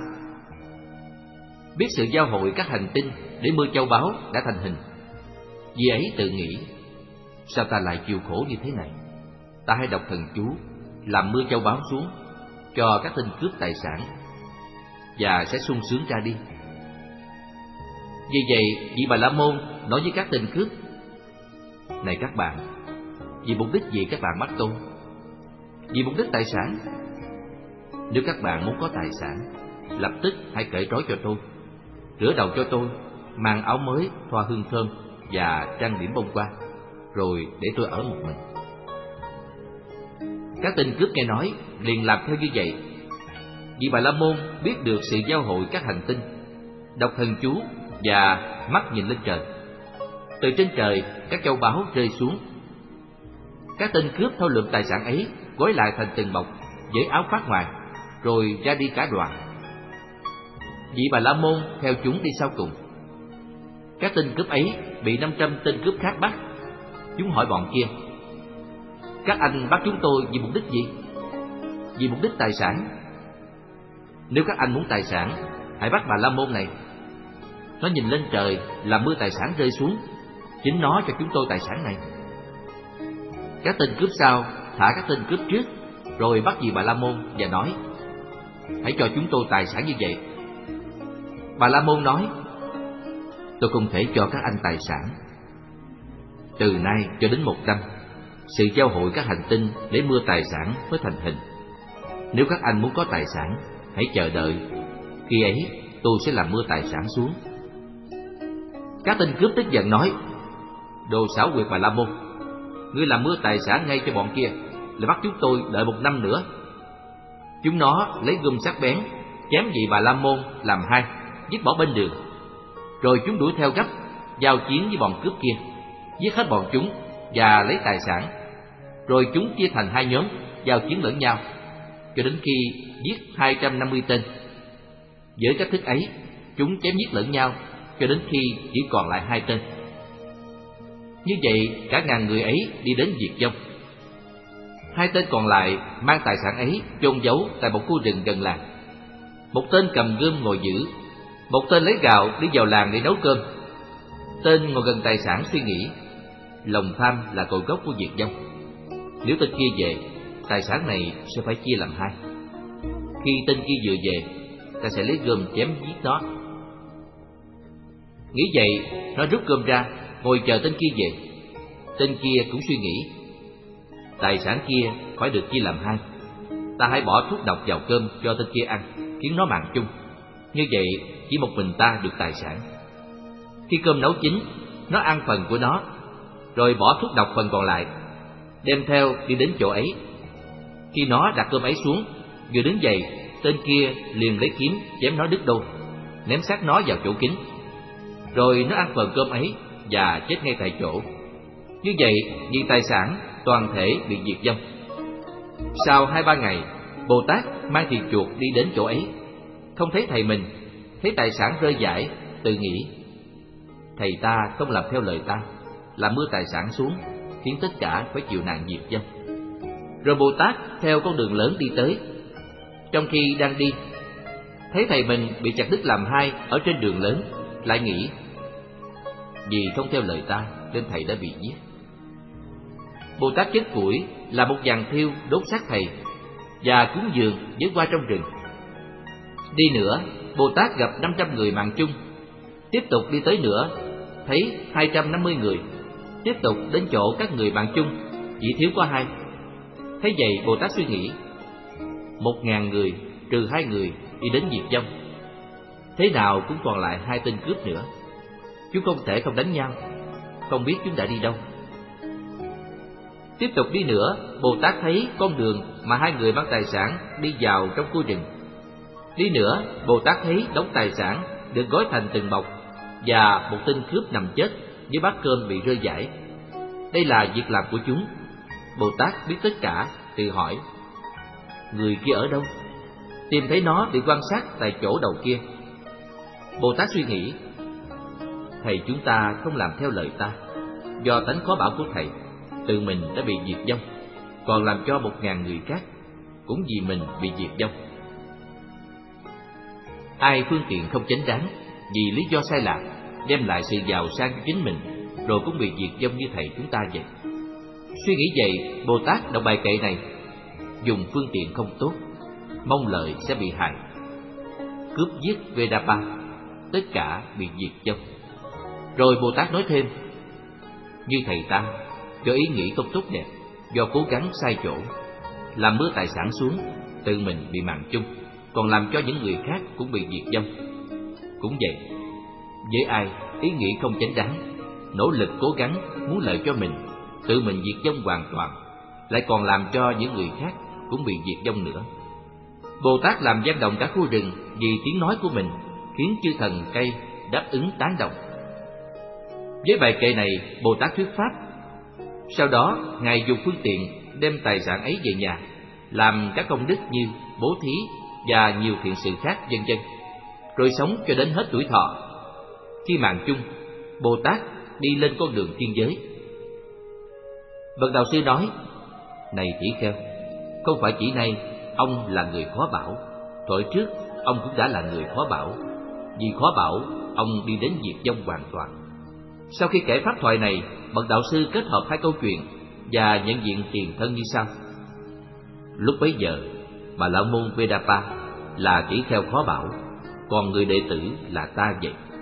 biết sự giao hội các hành tinh để mưa châu báu đã thành hình. Vì ấy tự nghĩ: sao ta lại chịu khổ như thế này? Ta hãy đọc thần chú, làm mưa châu báu xuống cho các tên cướp tài sản, và sẽ sung sướng ra đi. Vì vậy, vị bà la môn nói với các tên cướp: này các bạn, vì mục đích gì các bạn bắt tôi? Vì mục đích tài sản. Nếu các bạn muốn có tài sản, lập tức hãy cởi trói cho tôi, rửa đầu cho tôi, mang áo mới, thoa hương thơm và trang điểm bông hoa, rồi để tôi ở một mình. Các tên cướp nghe nói liền làm theo như vậy. Vị bà la môn biết được sự giao hội các hành tinh, đọc thần chú và mắt nhìn lên trời. Từ trên trời các châu báu rơi xuống. Các tên cướp thâu lượm tài sản ấy, gói lại thành từng bọc, với áo khoác ngoài, rồi ra đi cả đoàn. Vị bà la môn theo chúng đi sau cùng. Các tên cướp ấy bị 500 tên cướp khác bắt. Chúng hỏi bọn kia: các anh bắt chúng tôi vì mục đích gì? vì mục đích tài sản. Nếu các anh muốn tài sản, hãy bắt Bà La Môn này. Nó nhìn lên trời làm mưa tài sản rơi xuống, chính nó cho chúng tôi tài sản này. Các tên cướp sau thả các tên cướp trước, rồi bắt dì Bà La Môn và nói: hãy cho chúng tôi tài sản như vậy. Bà La Môn nói: tôi không thể cho các anh tài sản. Từ nay cho đến 1 năm, sự giao hội các hành tinh để mưa tài sản mới thành hình. Nếu các anh muốn có tài sản, hãy chờ đợi. Khi ấy tôi sẽ làm mưa tài sản xuống. Các tên cướp tức giận nói: đồ xảo quyệt Bà La Môn, ngươi làm mưa tài sản ngay cho bọn kia, lại bắt chúng tôi đợi 1 năm nữa. Chúng nó lấy gươm sắc bén chém vị Bà La Môn làm hai, vứt bỏ bên đường. Rồi chúng đuổi theo gấp, giao chiến với bọn cướp kia, giết hết bọn chúng và lấy tài sản. Rồi chúng chia thành 2 nhóm, giao chiến lẫn nhau, cho đến khi giết 250 tên. Với cách thức ấy, chúng chém giết lẫn nhau cho đến khi chỉ còn lại 2 tên. Như vậy cả ngàn người ấy đi đến diệt vong. 2 tên còn lại mang tài sản ấy chôn giấu tại một khu rừng gần làng. Một tên cầm gươm ngồi giữ, một tên lấy gạo đi vào làng để nấu cơm. Tên ngồi gần tài sản suy nghĩ, lòng tham là cội gốc của diệt vong. Nếu tên kia về, tài sản này sẽ phải chia làm 2. Khi tên kia vừa về, ta sẽ lấy gươm chém giết nó. Nghĩ vậy, nó rút gươm ra, ngồi chờ tên kia về. Tên kia cũng suy nghĩ, tài sản kia phải được chia làm 2. Ta hãy bỏ thuốc độc vào cơm cho tên kia ăn, khiến nó mạng chung. Như vậy chỉ một mình ta được tài sản. Khi cơm nấu chín, nó ăn phần của nó, rồi bỏ thuốc độc phần còn lại, đem theo đi đến chỗ ấy. Khi nó đặt cơm ấy xuống, vừa đứng dậy, tên kia liền lấy kiếm chém nó đứt đôi, ném xác nó vào chỗ kín. Rồi nó ăn phần cơm ấy và chết ngay tại chỗ. Như vậy vì tài sản toàn thể bị diệt vong. Sau 2-3 ngày, Bồ Tát mang thịt chuột đi đến chỗ ấy, không thấy thầy mình, thấy tài sản rơi rải, tự nghĩ: thầy ta không làm theo lời ta, làm mưa tài sản xuống, khiến tất cả phải chịu nạn diệt vong. Rồi Bồ Tát theo con đường lớn đi tới. Trong khi đang đi, thấy thầy mình bị chặt đứt làm 2 ở trên đường lớn, lại nghĩ: vì không theo lời ta nên thầy đã bị giết. Bồ Tát chết củi là một giàn thiêu đốt xác thầy và cúng dường với hoa trong rừng. Đi nữa, Bồ Tát gặp 500 người mạng chung. Tiếp tục đi tới nữa, thấy 250 người. Tiếp tục đến chỗ các người mạng chung, chỉ thiếu có 2. Thế vậy Bồ Tát suy nghĩ: 1000 người trừ 2 người đi đến diệt vong, thế nào cũng còn lại 2 tên cướp nữa. Chúng không thể không đánh nhau, không biết chúng đã đi đâu. Tiếp tục đi nữa, Bồ Tát thấy con đường mà 2 người mang tài sản đi vào trong khu rừng. Đi nữa, Bồ Tát thấy đống tài sản được gói thành từng bọc và một tên cướp nằm chết với bát cơm bị rơi rải. Đây là việc làm của chúng. Bồ Tát biết tất cả, tự hỏi: người kia ở đâu? Tìm thấy nó bị quan sát tại chỗ đầu kia. Bồ Tát suy nghĩ: thầy chúng ta không làm theo lời ta, do tánh khó bảo của thầy, tự mình đã bị diệt vong, còn làm cho 1000 người khác cũng vì mình bị diệt vong. Ai phương tiện không chánh đáng, vì lý do sai lạc, đem lại sự giàu sang cho chính mình, rồi cũng bị diệt vong như thầy chúng ta vậy. Suy nghĩ vậy, Bồ Tát đọc bài kệ này: dùng phương tiện không tốt, mong lợi sẽ bị hại. Cướp giết Vedapa, tất cả bị diệt vong. Rồi Bồ Tát nói thêm: như thầy ta, do ý nghĩ không tốt đẹp, do cố gắng sai chỗ, làm mưa tài sản xuống, tự mình bị mạng chung, còn làm cho những người khác cũng bị diệt vong. Cũng vậy, với ai ý nghĩ không chánh đáng, nỗ lực cố gắng muốn lợi cho mình, tự mình diệt vong hoàn toàn, lại còn làm cho những người khác cũng bị diệt vong nữa. Bồ Tát làm vang động cả khu rừng vì tiếng nói của mình, khiến chư thần cây đáp ứng tán đồng. Với bài kệ này, Bồ Tát thuyết pháp. Sau đó, Ngài dùng phương tiện đem tài sản ấy về nhà, làm các công đức như bố thí và nhiều thiện sự khác vân vân, rồi sống cho đến hết tuổi thọ. Khi mạng chung, Bồ Tát đi lên con đường thiên giới. Bậc đạo sư nói: này tỷ kheo, không phải chỉ nay ông là người khó bảo. Thuở trước, ông cũng đã là người khó bảo. Vì khó bảo, ông đi đến diệt vong hoàn toàn. Sau khi kể pháp thoại này, bậc đạo sư kết hợp hai câu chuyện và nhận diện tiền thân như sau. Lúc bấy giờ, Bà La Môn Vedapa là tỷ kheo khó bảo, còn người đệ tử là ta vậy.